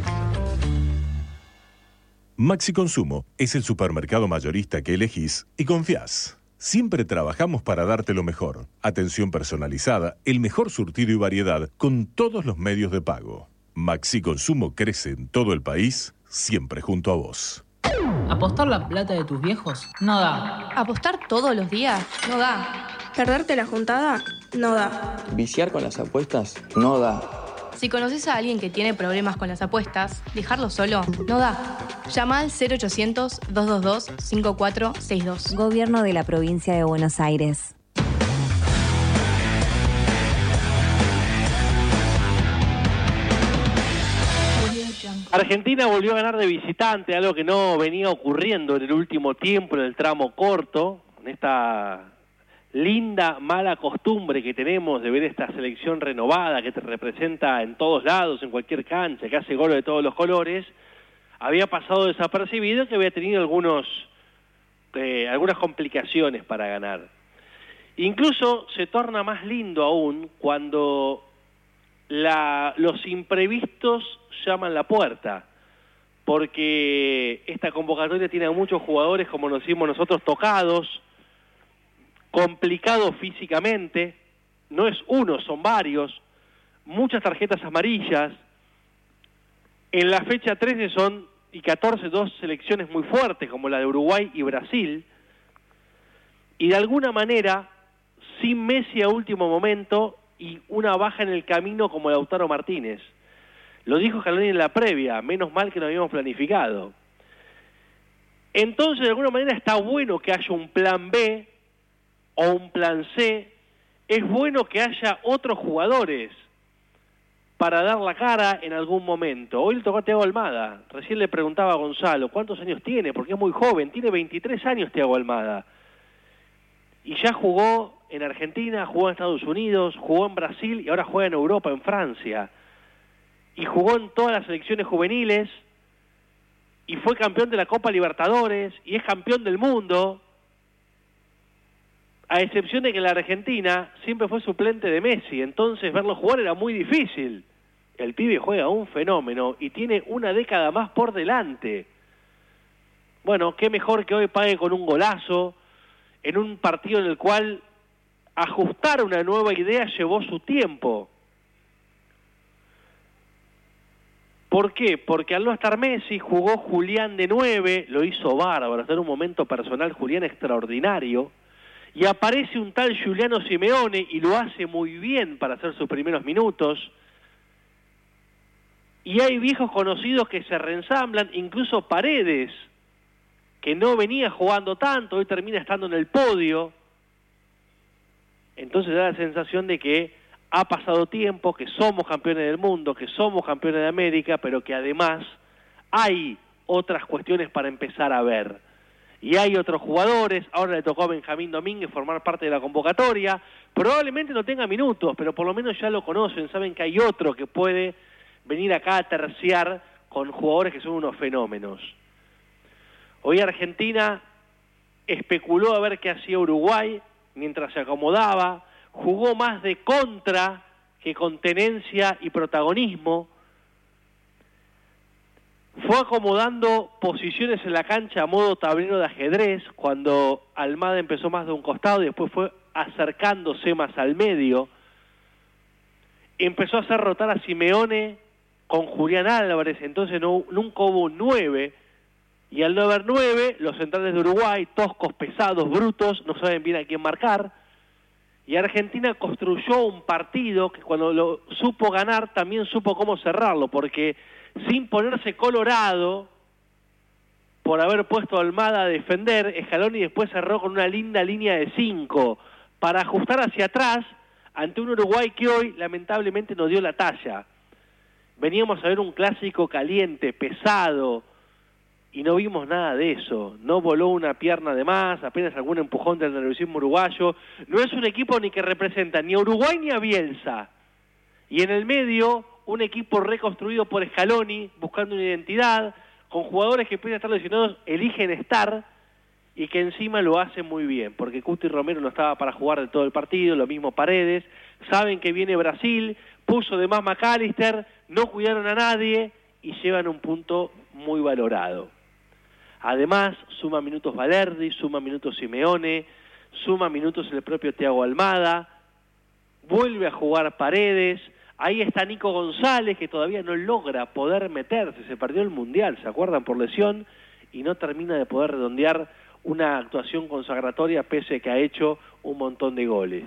Maxi Consumo es el supermercado mayorista que elegís y confías. Siempre trabajamos para darte lo mejor. Atención personalizada, el mejor surtido y variedad con todos los medios de pago. Maxi Consumo crece en todo el país, siempre junto a vos. ¿Apostar la plata de tus viejos? No da. ¿Apostar todos los días? No da. ¿Perderte la juntada? No da. ¿Viciar con las apuestas? No da. Si conoces a alguien que tiene problemas con las apuestas, dejarlo solo no da. Llama al cero ochocientos, dos dos dos, cinco cuatro seis dos. Gobierno de la Provincia de Buenos Aires. Argentina volvió a ganar de visitante, algo que no venía ocurriendo en el último tiempo, en el tramo corto, en esta linda mala costumbre que tenemos de ver esta selección renovada que te representa en todos lados, en cualquier cancha, que hace goles de todos los colores. Había pasado desapercibido, que había tenido algunos eh, algunas complicaciones para ganar. Incluso se torna más lindo aún cuando la, los imprevistos llaman la puerta, porque esta convocatoria tiene a muchos jugadores, como nos decimos nosotros, tocados, complicados físicamente. No es uno, son varios, muchas tarjetas amarillas. En la fecha trece son y catorce dos selecciones muy fuertes, como la de Uruguay y Brasil, y de alguna manera sin Messi a último momento y una baja en el camino como Lautaro Martínez. Lo dijo Scaloni en la previa, menos mal que lo habíamos planificado. Entonces, de alguna manera está bueno que haya un plan B o un plan C. Es bueno que haya otros jugadores, para dar la cara en algún momento. Hoy le tocó a Thiago Almada. Recién le preguntaba a Gonzalo, ¿cuántos años tiene? Porque es muy joven, tiene veintitrés años Thiago Almada. Y ya jugó en Argentina, jugó en Estados Unidos, jugó en Brasil y ahora juega en Europa, en Francia. Y jugó en todas las selecciones juveniles y fue campeón de la Copa Libertadores y es campeón del mundo. A excepción de que en la Argentina siempre fue suplente de Messi, entonces verlo jugar era muy difícil. El pibe juega un fenómeno y tiene una década más por delante. Bueno, qué mejor que hoy pague con un golazo en un partido en el cual ajustar una nueva idea llevó su tiempo. ¿Por qué? Porque al no estar Messi jugó Julián de nueve, lo hizo bárbaro, hasta en un momento personal Julián extraordinario. Y aparece un tal Giuliano Simeone y lo hace muy bien para hacer sus primeros minutos. Y hay viejos conocidos que se reensamblan, incluso Paredes, que no venía jugando tanto, hoy termina estando en el podio. Entonces da la sensación de que ha pasado tiempo, que somos campeones del mundo, que somos campeones de América, pero que además hay otras cuestiones para empezar a ver. Y hay otros jugadores, ahora le tocó a Benjamín Domínguez formar parte de la convocatoria, probablemente no tenga minutos, pero por lo menos ya lo conocen, saben que hay otro que puede venir acá a terciar con jugadores que son unos fenómenos. Hoy Argentina especuló a ver qué hacía Uruguay mientras se acomodaba, jugó más de contra que con tenencia y protagonismo, fue acomodando posiciones en la cancha a modo tablero de ajedrez, cuando Almada empezó más de un costado y después fue acercándose más al medio. Empezó a hacer rotar a Simeone con Julián Álvarez, entonces no, nunca hubo un nueve, y al no haber nueve, los centrales de Uruguay, toscos, pesados, brutos, no saben bien a quién marcar, y Argentina construyó un partido que cuando lo supo ganar también supo cómo cerrarlo, porque sin ponerse colorado por haber puesto a Almada a defender, Scaloni después cerró con una linda línea de cinco para ajustar hacia atrás ante un Uruguay que hoy lamentablemente no dio la talla. Veníamos a ver un clásico caliente, pesado, y no vimos nada de eso. No voló una pierna de más, apenas algún empujón del nerviosismo uruguayo. No es un equipo ni que representa ni a Uruguay ni a Bielsa. Y en el medio, un equipo reconstruido por Scaloni, buscando una identidad, con jugadores que pese a estar lesionados, eligen estar y que encima lo hacen muy bien, porque Cuti Romero no estaba para jugar de todo el partido, lo mismo Paredes, saben que viene Brasil, puso de más McAllister, no cuidaron a nadie y llevan un punto muy valorado. Además, suma minutos Valerdi, suma minutos Simeone, suma minutos el propio Thiago Almada, vuelve a jugar Paredes. Ahí está Nico González, que todavía no logra poder meterse, se perdió el Mundial, ¿se acuerdan? Por lesión, y no termina de poder redondear una actuación consagratoria, pese a que ha hecho un montón de goles.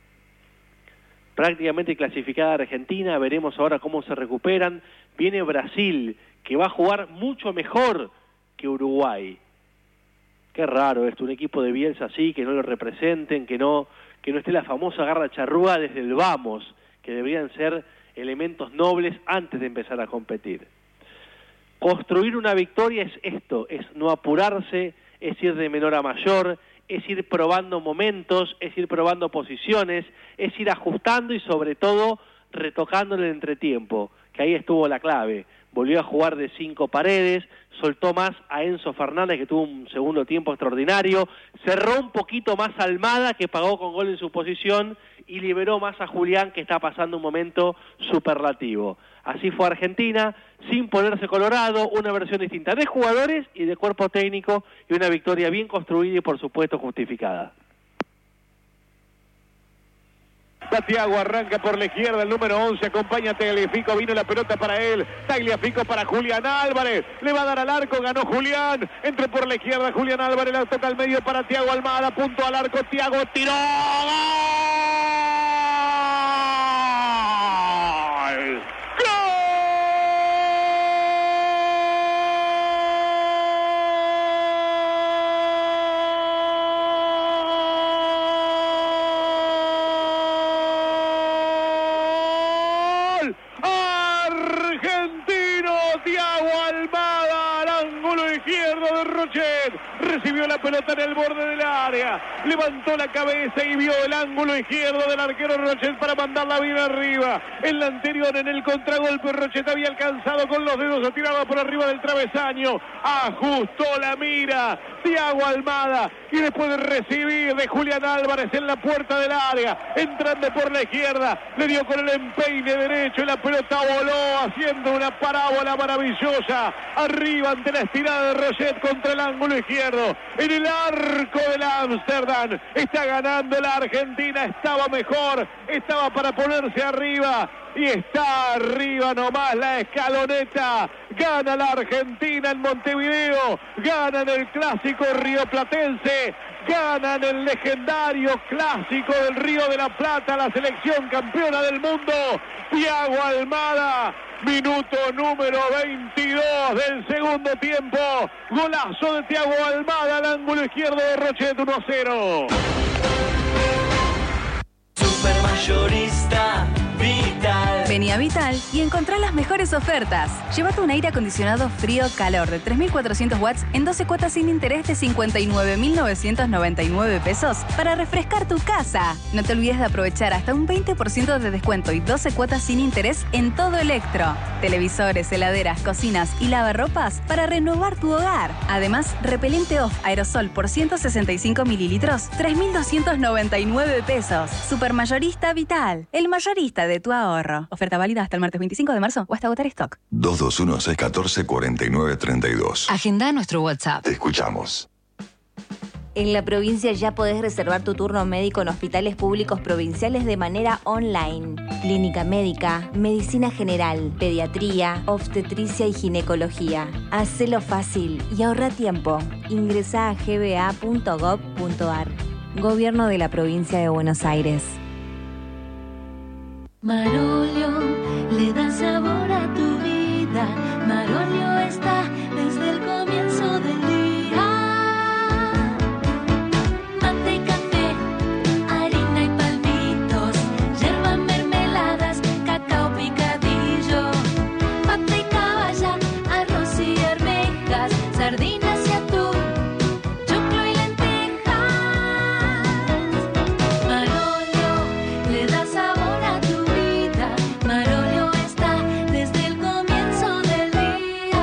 Prácticamente clasificada Argentina, veremos ahora cómo se recuperan. Viene Brasil, que va a jugar mucho mejor que Uruguay. Qué raro esto, un equipo de Bielsa así, que no lo representen, que no, que no esté la famosa garra charrúa desde el vamos, que deberían ser elementos nobles antes de empezar a competir. Construir una victoria es esto, es no apurarse, es ir de menor a mayor, es ir probando momentos, es ir probando posiciones, es ir ajustando y sobre todo retocando en el entretiempo, que ahí estuvo la clave. Volvió a jugar de cinco Paredes, soltó más a Enzo Fernández, que tuvo un segundo tiempo extraordinario, cerró un poquito más a Almada, que pagó con gol en su posición, y liberó más a Julián, que está pasando un momento superlativo. Así fue Argentina, sin ponerse colorado, una versión distinta de jugadores y de cuerpo técnico, y una victoria bien construida y por supuesto justificada. Thiago arranca por la izquierda, el número once, acompaña a Tagliafico, vino la pelota para él, Tagliafico para Julián Álvarez, le va a dar al arco, ganó Julián, entró por la izquierda Julián Álvarez, la toca al medio para Thiago Almada, punto al arco, Thiago tiró, ¡gol! Rochet. Recibió la pelota en el borde del área. Levantó la cabeza y vio el ángulo izquierdo del arquero Rochet para mandarla bien arriba. En la anterior, en el contragolpe, Rochet había alcanzado con los dedos, se tiraba por arriba del travesaño. Ajustó la mira Thiago Almada. Y después de recibir de Julián Álvarez en la puerta del área, entrando por la izquierda, le dio con el empeine derecho y la pelota voló haciendo una parábola maravillosa arriba ante la estirada de Rochet contra el ángulo izquierdo. En el arco del Ámsterdam está ganando la Argentina, estaba mejor, estaba para ponerse arriba y está arriba nomás la escaloneta. Gana la Argentina en Montevideo, gana en el clásico rioplatense, gana en el legendario clásico del Río de la Plata la selección campeona del mundo. Thiago Almada, minuto número veintidós del segundo tiempo. Golazo de Thiago Almada al ángulo izquierdo de Rochet, uno a cero. Supermayorista Vital. Vení a Vital y encontrá las mejores ofertas. Llévate un aire acondicionado frío-calor de tres mil cuatrocientos watts en doce cuotas sin interés de cincuenta y nueve mil novecientos noventa y nueve pesos para refrescar tu casa. No te olvides de aprovechar hasta un veinte por ciento de descuento y doce cuotas sin interés en todo electro. Televisores, heladeras, cocinas y lavarropas para renovar tu hogar. Además, repelente off aerosol por ciento sesenta y cinco mililitros, tres mil doscientos noventa y nueve pesos. Supermayorista Vital, el mayorista de tu ahorro. Oferta válida hasta el martes veinticinco de marzo o hasta agotar stock. dos dos uno, seis uno cuatro, cuatro nueve tres dos. Agenda nuestro WhatsApp. Te escuchamos. En la provincia ya podés reservar tu turno médico en hospitales públicos provinciales de manera online. Clínica médica, medicina general, pediatría, obstetricia y ginecología. Hacelo fácil y ahorra tiempo. Ingresá a g b a punto gob punto a r. Gobierno de la Provincia de Buenos Aires. Marolio le da sabor a tu vida. Marolio está desde el comienzo del día. Mate y café, harina y palmitos, yerba, mermeladas, cacao picadillo. Mate y caballa, arroz y arvejas, sardinas y atún, choclo y lentejas. Marolio le da sabor a tu vida. Marolio está desde el comienzo del día.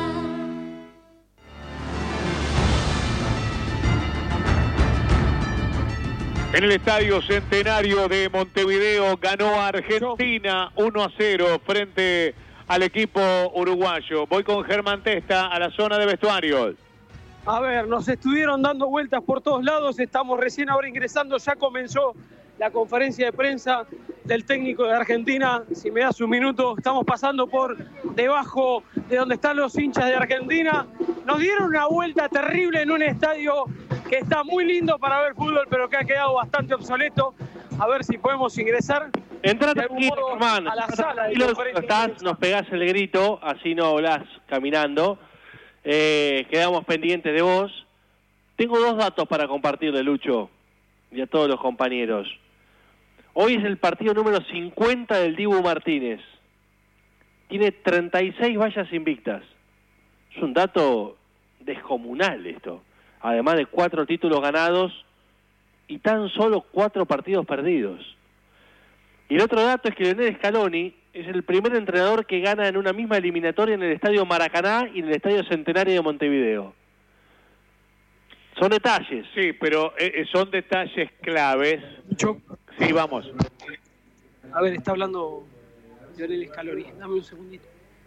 En el Estadio Centenario de Montevideo ganó Argentina uno a cero frente al equipo uruguayo. Voy con Germán Testa a la zona de vestuarios. A ver, nos estuvieron dando vueltas por todos lados, estamos recién ahora ingresando, ya comenzó la conferencia de prensa del técnico de Argentina. Si me das un minuto, estamos pasando por debajo de donde están los hinchas de Argentina. Nos dieron una vuelta terrible en un estadio que está muy lindo para ver fútbol, pero que ha quedado bastante obsoleto. A ver si podemos ingresar. Entra de algún tranquilo, modo hermano. a la sala de Tranquilo, conferencia de estás, prensa. nos pegás el grito, así no volás caminando. Eh, quedamos pendientes de vos. Tengo dos datos para compartirle, Lucho, y a todos los compañeros. Hoy es el partido número cincuenta del Dibu Martínez. Tiene treinta y seis vallas invictas. Es un dato descomunal esto. Además de cuatro títulos ganados y tan solo cuatro partidos perdidos. Y el otro dato es que Lionel Scaloni es el primer entrenador que gana en una misma eliminatoria en el Estadio Maracaná y en el Estadio Centenario de Montevideo. Son detalles. Sí, pero eh, son detalles claves. Yo... Sí, vamos. A ver, está hablando Lionel Scaloni. Dame un segundito.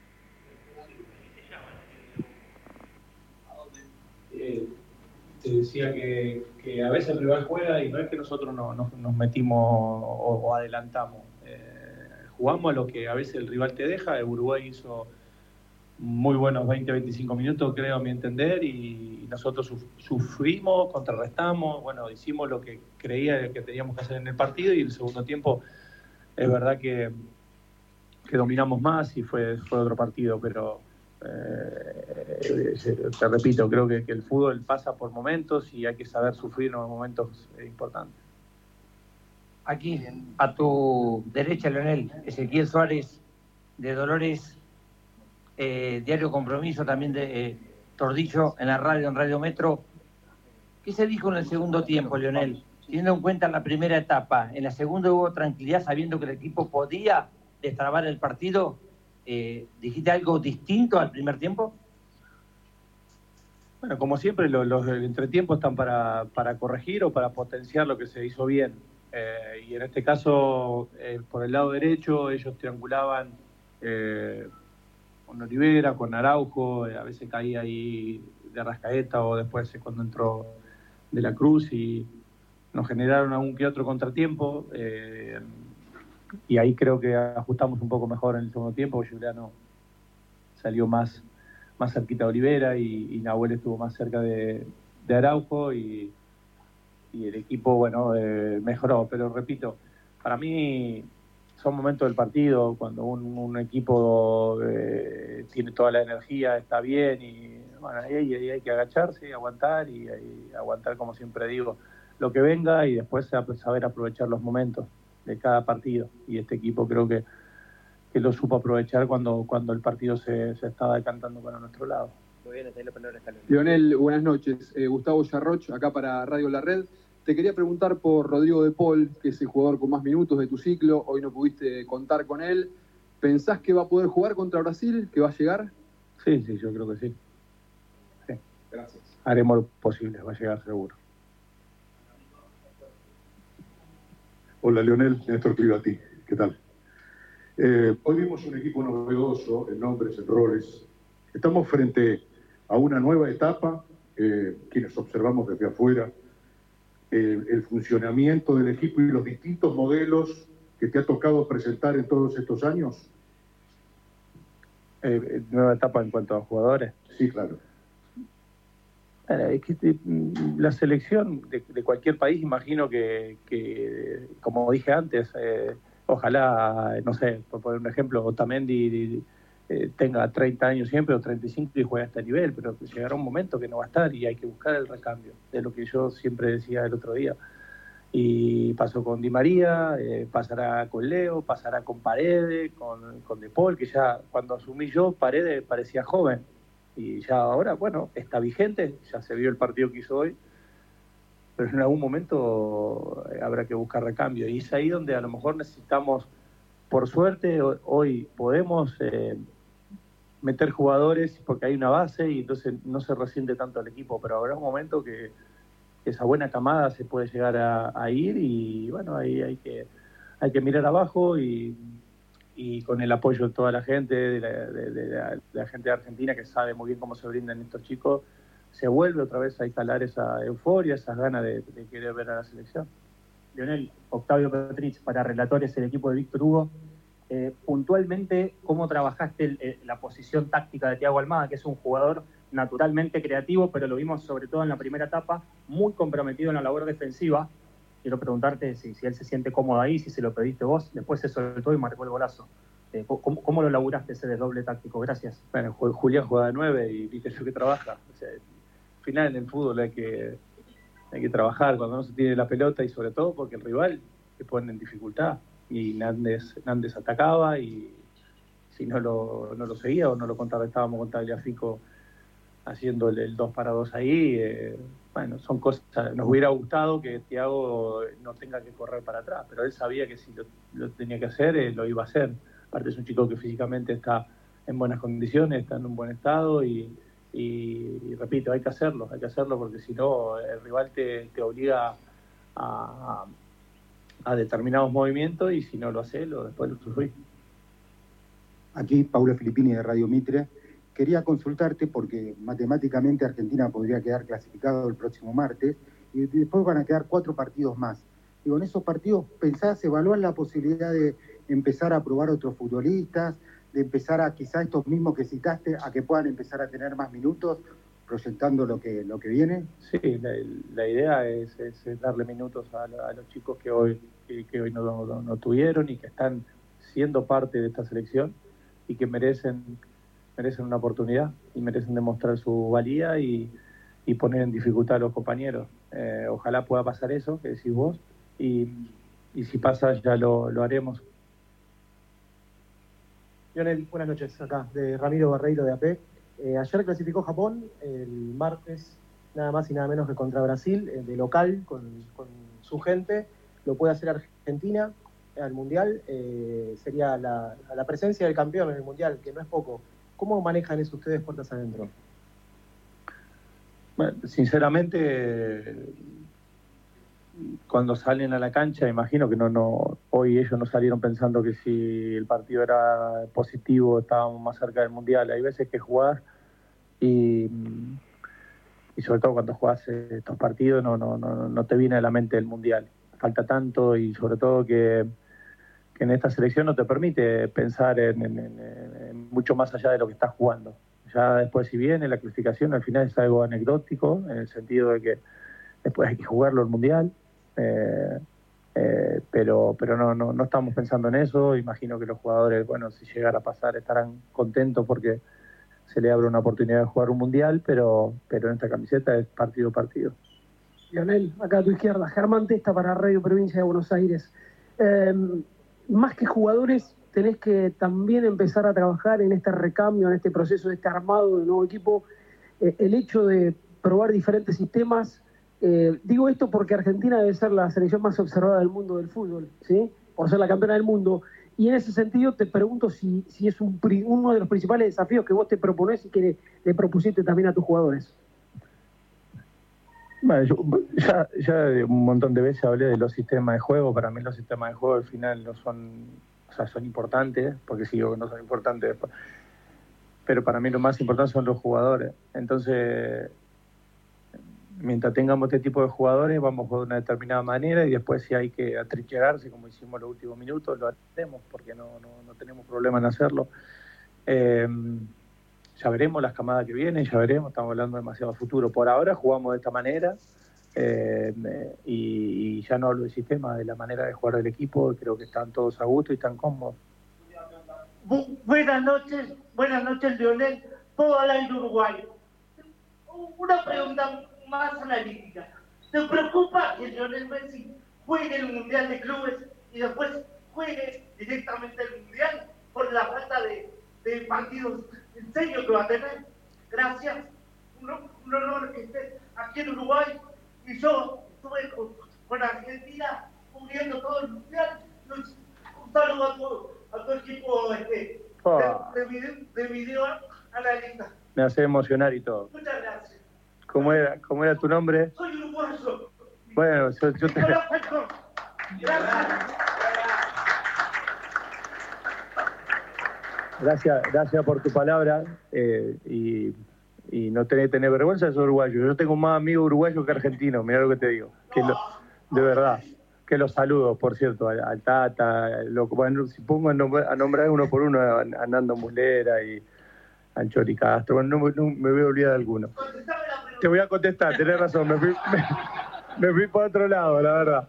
Eh, te decía que, que a veces el rival juega y no es que nosotros no, no, nos metimos o, o adelantamos. Eh, jugamos a lo que a veces el rival te deja. El Uruguay hizo muy buenos veinte, veinticinco minutos, creo, a mi entender, y nosotros suf- sufrimos, contrarrestamos, bueno, hicimos lo que creía que teníamos que hacer en el partido, y el segundo tiempo es verdad que, que dominamos más y fue, fue otro partido, pero eh, te repito, creo que, que el fútbol pasa por momentos y hay que saber sufrir en los momentos importantes. Aquí, a tu derecha, Leonel, Ezequiel Suárez de Dolores, eh, Diario Compromiso, también de eh, Tordillo en la radio, en Radio Metro. ¿Qué se dijo en el segundo tiempo, Leonel? Teniendo en cuenta la primera etapa, en la segunda hubo tranquilidad sabiendo que el equipo podía destrabar el partido. Eh, ¿Dijiste algo distinto al primer tiempo? Bueno, como siempre, los, los entretiempos están para, para corregir o para potenciar lo que se hizo bien. Eh, y en este caso, eh, por el lado derecho, ellos triangulaban eh, con Olivera, con Araujo, eh, a veces caía ahí de Arrascaeta o después eh, cuando entró De la Cruz y nos generaron algún que otro contratiempo. Eh, y ahí creo que ajustamos un poco mejor en el segundo tiempo. Juliano salió más, más cerquita de Olivera y, y Nahuel estuvo más cerca de, de Araujo y, y el equipo, bueno, eh, mejoró. Pero repito, para mí son momentos del partido, cuando un, un equipo eh, tiene toda la energía, está bien y bueno, ahí, ahí hay que agacharse, aguantar y, y aguantar, como siempre digo, lo que venga y después saber aprovechar los momentos de cada partido. Y este equipo creo que, que lo supo aprovechar cuando, cuando el partido se, se estaba decantando para nuestro lado. Muy bien, la palabra está Leonel, buenas noches. Eh, Gustavo Yarroch, acá para Radio La Red. Te quería preguntar por Rodrigo de Paul, que es el jugador con más minutos de tu ciclo. Hoy no pudiste contar con él. ¿Pensás que va a poder jugar contra Brasil? ¿Que va a llegar? Sí, sí, yo creo que sí. sí. Gracias. Haremos lo posible, va a llegar seguro. Hola Leonel, Néstor Privati, ¿qué tal? Eh, hoy vimos un equipo novedoso en nombres, en roles. Estamos frente a una nueva etapa, eh, quienes observamos desde afuera, eh, el funcionamiento del equipo y los distintos modelos que te ha tocado presentar en todos estos años. Eh, ¿Nueva etapa en cuanto a jugadores? Sí, claro. Es que la selección de, de cualquier país, imagino que, que como dije antes, eh, ojalá, no sé, por poner un ejemplo, Otamendi eh, tenga treinta años siempre o treinta y cinco y juegue a este nivel, pero llegará un momento que no va a estar y hay que buscar el recambio, de lo que yo siempre decía el otro día. Y pasó con Di María, eh, pasará con Leo, pasará con Paredes, con, con De Paul, que ya cuando asumí yo, Paredes parecía joven. Y ya ahora, bueno, está vigente, ya se vio el partido que hizo hoy, pero en algún momento habrá que buscar recambio. Y es ahí donde a lo mejor necesitamos, por suerte, hoy podemos eh, meter jugadores porque hay una base y entonces no se resiente tanto el equipo, pero habrá un momento que esa buena camada se puede llegar a, a ir y bueno, ahí hay que, hay que mirar abajo y... y con el apoyo de toda la gente, de la, de, de, la, de la gente de Argentina que sabe muy bien cómo se brindan estos chicos, se vuelve otra vez a instalar esa euforia, esas ganas de, de querer ver a la selección. Leonel, Octavio Petrich, para Relatores, el equipo de Víctor Hugo. Eh, puntualmente, ¿cómo trabajaste el, el, la posición táctica de Thiago Almada, que es un jugador naturalmente creativo, pero lo vimos sobre todo en la primera etapa, muy comprometido en la labor defensiva? Quiero preguntarte si, si él se siente cómodo ahí, si se lo pediste vos, después se soltó y marcó el golazo. Eh, ¿cómo, ¿Cómo lo laburaste ese desdoble táctico? Gracias. Bueno, Julián juega de nueve y viste yo que trabaja. O sea, al final en el fútbol hay que, hay que trabajar cuando no se tiene la pelota y sobre todo porque el rival te pone en dificultad. Y Nández, Nández atacaba y si no lo, no lo seguía o no lo contrarrestábamos con Tagliafico haciendo el, el dos para dos ahí, eh, bueno, son cosas, nos hubiera gustado que Thiago no tenga que correr para atrás, pero él sabía que si lo, lo tenía que hacer, eh, lo iba a hacer. Aparte es un chico que físicamente está en buenas condiciones, está en un buen estado y, y, y repito, hay que hacerlo, hay que hacerlo porque si no, el rival te, te obliga a, a, a determinados movimientos y si no lo hace, lo, después lo sufrís. Aquí Paula Filippini de Radio Mitre. Quería consultarte porque matemáticamente Argentina podría quedar clasificado el próximo martes y después van a quedar cuatro partidos más. Digo, en esos partidos, ¿pensás, evaluar la posibilidad de empezar a probar otros futbolistas, de empezar a quizá estos mismos que citaste, a que puedan empezar a tener más minutos, proyectando lo que, lo que viene? Sí, la, la idea es, es darle minutos a, a los chicos que hoy, que, que hoy no, no, no tuvieron y que están siendo parte de esta selección y que merecen... merecen una oportunidad y merecen demostrar su valía y, y poner en dificultad a los compañeros. Eh, ojalá pueda pasar eso, que decís vos, y, y si pasa ya lo, lo haremos. Lionel, buenas noches, acá de Ramiro Barreiro de A P. Eh, ayer clasificó Japón, el martes nada más y nada menos que contra Brasil, eh, de local, con, con su gente. Lo puede hacer Argentina al Mundial, eh, sería la, la presencia del campeón en el Mundial, que no es poco. ¿Cómo manejan eso ustedes puertas adentro? Bueno, sinceramente, cuando salen a la cancha, imagino que no, no, hoy ellos no salieron pensando que si el partido era positivo estábamos más cerca del Mundial. Hay veces que jugás y, y sobre todo cuando jugás estos partidos no, no, no, no te viene a la mente el Mundial. Falta tanto y sobre todo que, que en esta selección no te permite pensar en, en, en, en mucho más allá de lo que estás jugando. Ya después, si viene la clasificación, al final es algo anecdótico, en el sentido de que después hay que jugarlo el Mundial, eh, eh, pero pero no, no, no estamos pensando en eso. Imagino que los jugadores, bueno, si llegara a pasar, estarán contentos porque se le abre una oportunidad de jugar un Mundial, pero, pero en esta camiseta es partido a partido. Lionel, acá a tu izquierda, Germán Testa para Radio Provincia de Buenos Aires. Eh, más que jugadores, tenés que también empezar a trabajar en este recambio, en este proceso, de este armado de nuevo equipo. Eh, el hecho de probar diferentes sistemas, eh, digo esto porque Argentina debe ser la selección más observada del mundo del fútbol, ¿sí? Por ser la campeona del mundo. Y en ese sentido te pregunto si, si es un, uno de los principales desafíos que vos te proponés y que le, le propusiste también a tus jugadores. Bueno, yo ya, ya un montón de veces hablé de los sistemas de juego. Para mí los sistemas de juego al final no son, o sea, son importantes, porque si digo que no son importantes después. Pero para mí lo más importante son los jugadores. Entonces, mientras tengamos este tipo de jugadores, vamos a jugar de una determinada manera y después si hay que atrincherarse, como hicimos los últimos minutos, lo haremos, porque no, no, no tenemos problema en hacerlo. Eh, Ya veremos las camadas que vienen, ya veremos, estamos hablando demasiado futuro. Por ahora jugamos de esta manera eh, y, y ya no hablo del sistema, de la manera de jugar del equipo. Creo que están todos a gusto y están cómodos. Bu buenas noches, buenas noches, Lionel, todo al aire Uruguay. Una pregunta más analítica. ¿Te preocupa que Lionel Messi juegue el Mundial de Clubes y después juegue directamente el Mundial por la falta de, de partidos en serio que va a tener? Gracias. Un, un honor que estés aquí en Uruguay. Y yo estuve con, con Argentina cubriendo todo el Mundial. Un saludo a tu, a tu equipo este, oh. de, de, video, de video analista. Me hace emocionar y todo. Muchas gracias. ¿Cómo era, cómo era tu nombre? Soy uruguayo. Bueno, yo, yo te... Gracias. Gracias, gracias por tu palabra eh, y, y no tenés que tener vergüenza de ser uruguayo. Yo tengo más amigos uruguayos que argentinos, mirá lo que te digo. Que lo, de verdad, que los saludo, por cierto, al, al Tata, lo, bueno, si pongo a nombrar, a nombrar uno por uno a, a Nando Muslera y a Chori Castro, bueno, no, no me voy a olvidar de alguno. Te voy a contestar, tenés razón, me fui, me, me fui por otro lado, la verdad.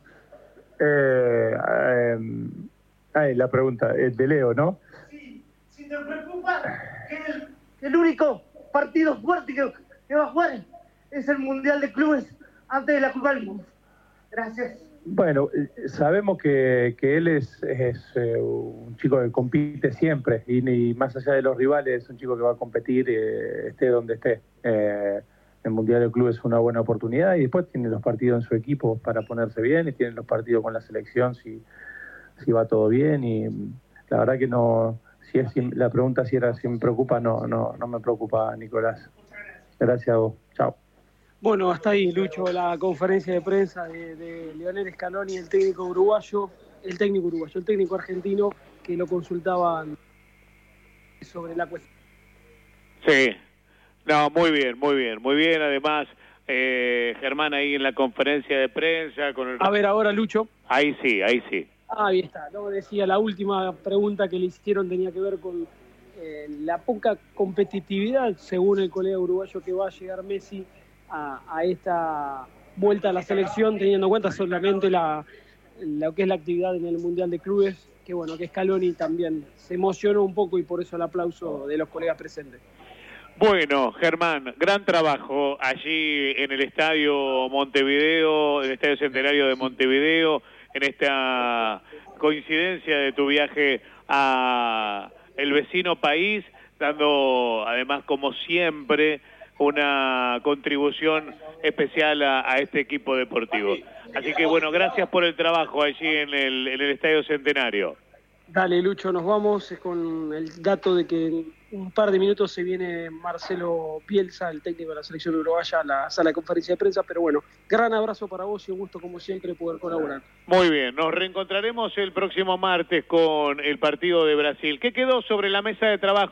Eh, eh, ay, la pregunta, es de Leo, ¿no? Si te preocupa que el, el único partido fuerte que, que va a jugar es el Mundial de Clubes antes de la Copa del Mundo. Gracias. Bueno, sabemos que, que él es, es eh, un chico que compite siempre y, y más allá de los rivales es un chico que va a competir eh, esté donde esté. Eh, el Mundial de Clubes es una buena oportunidad y después tiene los partidos en su equipo para ponerse bien y tiene los partidos con la selección si, si va todo bien y la verdad que no... Si es, si la pregunta si era si me preocupa, no, no, no me preocupa, Nicolás. Gracias a vos. Chao. Bueno, hasta ahí, Lucho, la conferencia de prensa de, de Lionel Scaloni, el técnico uruguayo, el técnico uruguayo, el técnico argentino, que lo consultaban sobre la cuestión. Sí, no, muy bien, muy bien, muy bien. Además, eh, Germán ahí en la conferencia de prensa con el... A ver ahora, Lucho. Ahí sí, ahí sí. Ah, ahí está. No, decía, la última pregunta que le hicieron tenía que ver con eh, la poca competitividad, según el colega uruguayo, que va a llegar Messi a, a esta vuelta a la selección, teniendo en cuenta solamente la, lo que es la actividad en el Mundial de Clubes, que bueno, que Scaloni también se emocionó un poco y por eso el aplauso de los colegas presentes. Bueno, Germán, gran trabajo allí en el Estadio Montevideo, en el Estadio Centenario de Montevideo, en esta coincidencia de tu viaje a el vecino país. dando además como siempre una contribución especial a, a este equipo deportivo. Así que bueno, gracias por el trabajo allí en el, en el Estadio Centenario. Dale, Lucho, nos vamos con el dato de que en un par de minutos se viene Marcelo Bielsa, el técnico de la selección uruguaya, a la sala de conferencia de prensa. Pero bueno, gran abrazo para vos y un gusto como siempre poder colaborar. Muy bien, nos reencontraremos el próximo martes con el partido de Brasil. ¿Qué quedó sobre la mesa de trabajo?